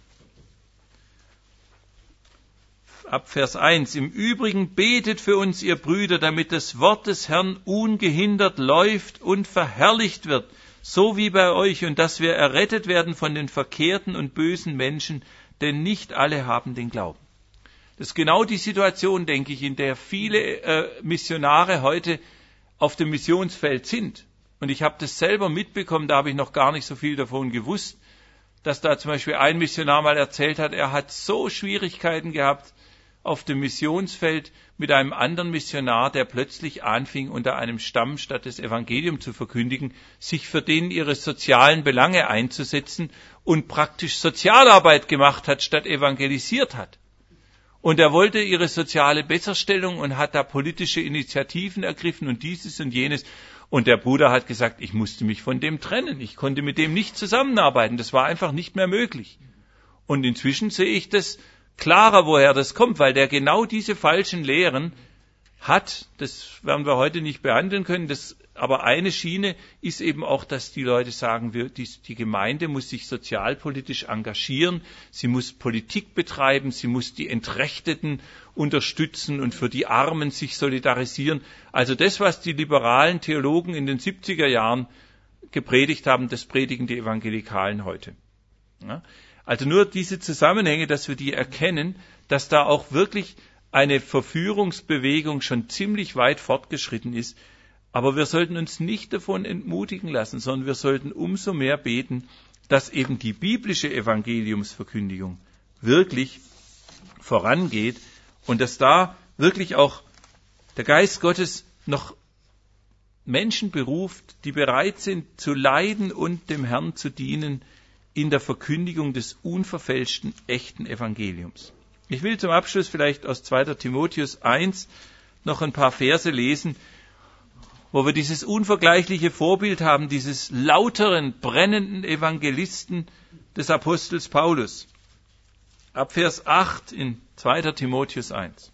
Ab Vers eins. Im Übrigen betet für uns, ihr Brüder, damit das Wort des Herrn ungehindert läuft und verherrlicht wird, so wie bei euch, und dass wir errettet werden von den verkehrten und bösen Menschen, denn nicht alle haben den Glauben. Das ist genau die Situation, denke ich, in der viele äh, Missionare heute auf dem Missionsfeld sind. Und ich habe das selber mitbekommen, da habe ich noch gar nicht so viel davon gewusst, dass da zum Beispiel ein Missionar mal erzählt hat, er hat so Schwierigkeiten gehabt auf dem Missionsfeld mit einem anderen Missionar, der plötzlich anfing, unter einem Stamm statt das Evangelium zu verkündigen, sich für den ihre sozialen Belange einzusetzen und praktisch Sozialarbeit gemacht hat, statt evangelisiert hat. Und er wollte ihre soziale Besserstellung und hat da politische Initiativen ergriffen und dieses und jenes. Und der Bruder hat gesagt, ich musste mich von dem trennen. Ich konnte mit dem nicht zusammenarbeiten. Das war einfach nicht mehr möglich. Und inzwischen sehe ich das klarer, woher das kommt, weil der genau diese falschen Lehren hat. Das werden wir heute nicht behandeln können. Das, aber eine Schiene ist eben auch, dass die Leute sagen, wir, die, die Gemeinde muss sich sozialpolitisch engagieren, sie muss Politik betreiben, sie muss die Entrechteten unterstützen und für die Armen sich solidarisieren. Also das, was die liberalen Theologen in den siebziger Jahren gepredigt haben, das predigen die Evangelikalen heute. Ja? Also nur diese Zusammenhänge, dass wir die erkennen, dass da auch wirklich eine Verführungsbewegung schon ziemlich weit fortgeschritten ist. Aber wir sollten uns nicht davon entmutigen lassen, sondern wir sollten umso mehr beten, dass eben die biblische Evangeliumsverkündigung wirklich vorangeht und dass da wirklich auch der Geist Gottes noch Menschen beruft, die bereit sind zu leiden und dem Herrn zu dienen in der Verkündigung des unverfälschten, echten Evangeliums. Ich will zum Abschluss vielleicht aus zweiter Timotheus eins noch ein paar Verse lesen, wo wir dieses unvergleichliche Vorbild haben, dieses lauteren, brennenden Evangelisten des Apostels Paulus. Ab Vers acht in zweiter Timotheus eins.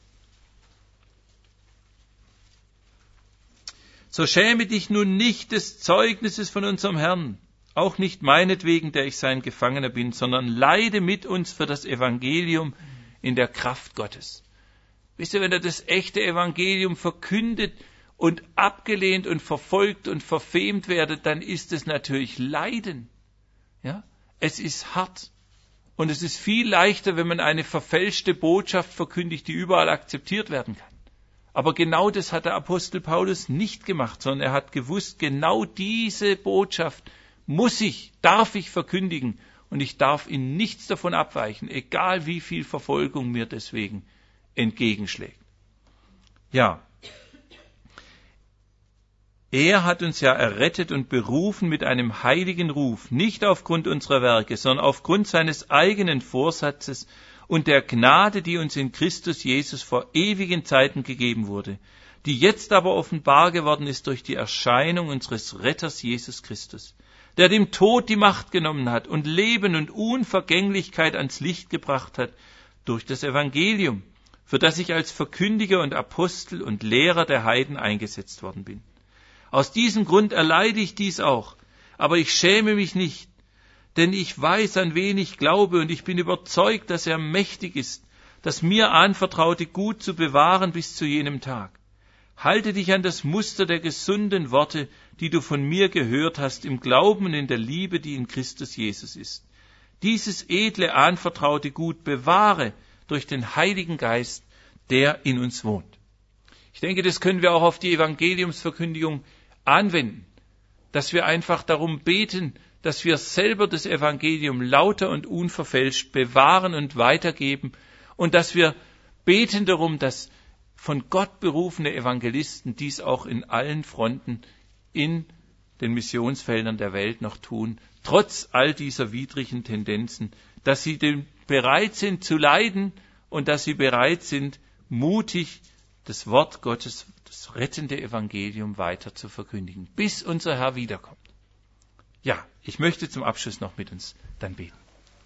So schäme dich nun nicht des Zeugnisses von unserem Herrn, auch nicht meinetwegen, der ich sein Gefangener bin, sondern leide mit uns für das Evangelium in der Kraft Gottes. Wisst ihr, wenn er das echte Evangelium verkündet und abgelehnt und verfolgt und verfemt werdet, dann ist es natürlich Leiden. Ja? Es ist hart. Und es ist viel leichter, wenn man eine verfälschte Botschaft verkündigt, die überall akzeptiert werden kann. Aber genau das hat der Apostel Paulus nicht gemacht, sondern er hat gewusst, genau diese Botschaft muss ich, darf ich verkündigen und ich darf in nichts davon abweichen, egal wie viel Verfolgung mir deswegen entgegenschlägt. Ja, er hat uns ja errettet und berufen mit einem heiligen Ruf, nicht aufgrund unserer Werke, sondern aufgrund seines eigenen Vorsatzes und der Gnade, die uns in Christus Jesus vor ewigen Zeiten gegeben wurde, die jetzt aber offenbar geworden ist durch die Erscheinung unseres Retters Jesus Christus, der dem Tod die Macht genommen hat und Leben und Unvergänglichkeit ans Licht gebracht hat durch das Evangelium, für das ich als Verkündiger und Apostel und Lehrer der Heiden eingesetzt worden bin. Aus diesem Grund erleide ich dies auch, aber ich schäme mich nicht, denn ich weiß, an wen ich glaube, und ich bin überzeugt, dass er mächtig ist, das mir anvertraute Gut zu bewahren bis zu jenem Tag. Halte dich an das Muster der gesunden Worte, die du von mir gehört hast, im Glauben und in der Liebe, die in Christus Jesus ist. dieses edle, anvertraute Gut bewahre durch den Heiligen Geist, der in uns wohnt. Ich denke, das können wir auch auf die Evangeliumsverkündigung anwenden, dass wir einfach darum beten, dass wir selber das Evangelium lauter und unverfälscht bewahren und weitergeben und dass wir beten darum, dass von Gott berufene Evangelisten dies auch in allen Fronten in den Missionsfeldern der Welt noch tun, trotz all dieser widrigen Tendenzen, dass sie bereit sind zu leiden und dass sie bereit sind, mutig das Wort Gottes, das rettende Evangelium weiter zu verkündigen, bis unser Herr wiederkommt. Ja, ich möchte zum Abschluss noch mit uns dann beten.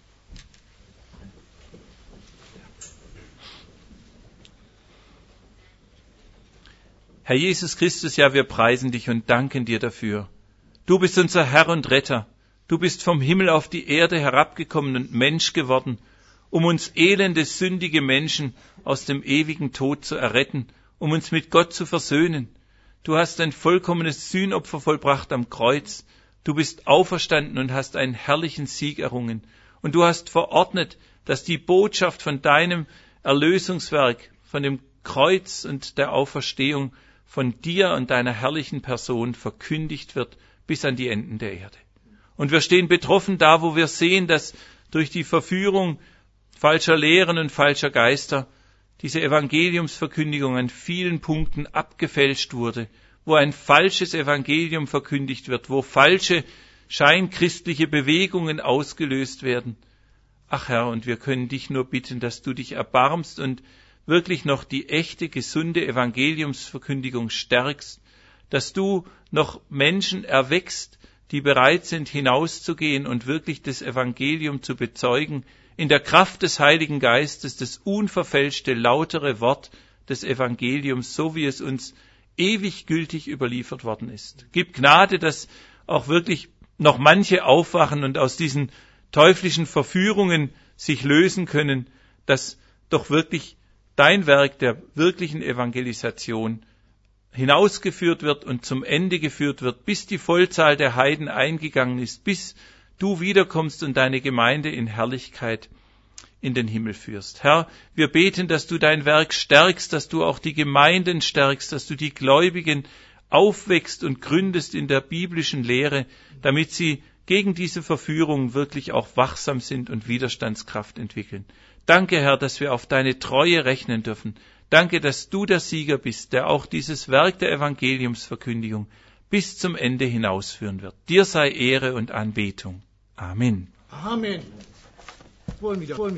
Herr Jesus Christus, ja, wir preisen dich und danken dir dafür. Du bist unser Herr und Retter. Du bist vom Himmel auf die Erde herabgekommen und Mensch geworden, um uns elende, sündige Menschen aus dem ewigen Tod zu erretten, um uns mit Gott zu versöhnen. Du hast ein vollkommenes Sühnopfer vollbracht am Kreuz. Du bist auferstanden und hast einen herrlichen Sieg errungen. Und du hast verordnet, dass die Botschaft von deinem Erlösungswerk, von dem Kreuz und der Auferstehung, von dir und deiner herrlichen Person verkündigt wird bis an die Enden der Erde. Und wir stehen betroffen da, wo wir sehen, dass durch die Verführung falscher Lehren und falscher Geister diese Evangeliumsverkündigung an vielen Punkten abgefälscht wurde, wo ein falsches Evangelium verkündigt wird, wo falsche scheinchristliche Bewegungen ausgelöst werden. Ach Herr, und wir können dich nur bitten, dass du dich erbarmst und wirklich noch die echte, gesunde Evangeliumsverkündigung stärkst, dass du noch Menschen erweckst, die bereit sind, hinauszugehen und wirklich das Evangelium zu bezeugen, in der Kraft des Heiligen Geistes, das unverfälschte, lautere Wort des Evangeliums, so wie es uns ewig gültig überliefert worden ist. Gib Gnade, dass auch wirklich noch manche aufwachen und aus diesen teuflischen Verführungen sich lösen können, dass doch wirklich dein Werk der wirklichen Evangelisation hinausgeführt wird und zum Ende geführt wird, bis die Vollzahl der Heiden eingegangen ist, bis du wiederkommst und deine Gemeinde in Herrlichkeit in den Himmel führst. Herr, wir beten, dass du dein Werk stärkst, dass du auch die Gemeinden stärkst, dass du die Gläubigen aufwächst und gründest in der biblischen Lehre, damit sie gegen diese Verführung wirklich auch wachsam sind und Widerstandskraft entwickeln. Danke, Herr, dass wir auf deine Treue rechnen dürfen. Danke, dass du der Sieger bist, der auch dieses Werk der Evangeliumsverkündigung bis zum Ende hinausführen wird. Dir sei Ehre und Anbetung. Amen. Amen. Wollen wir, wollen wir.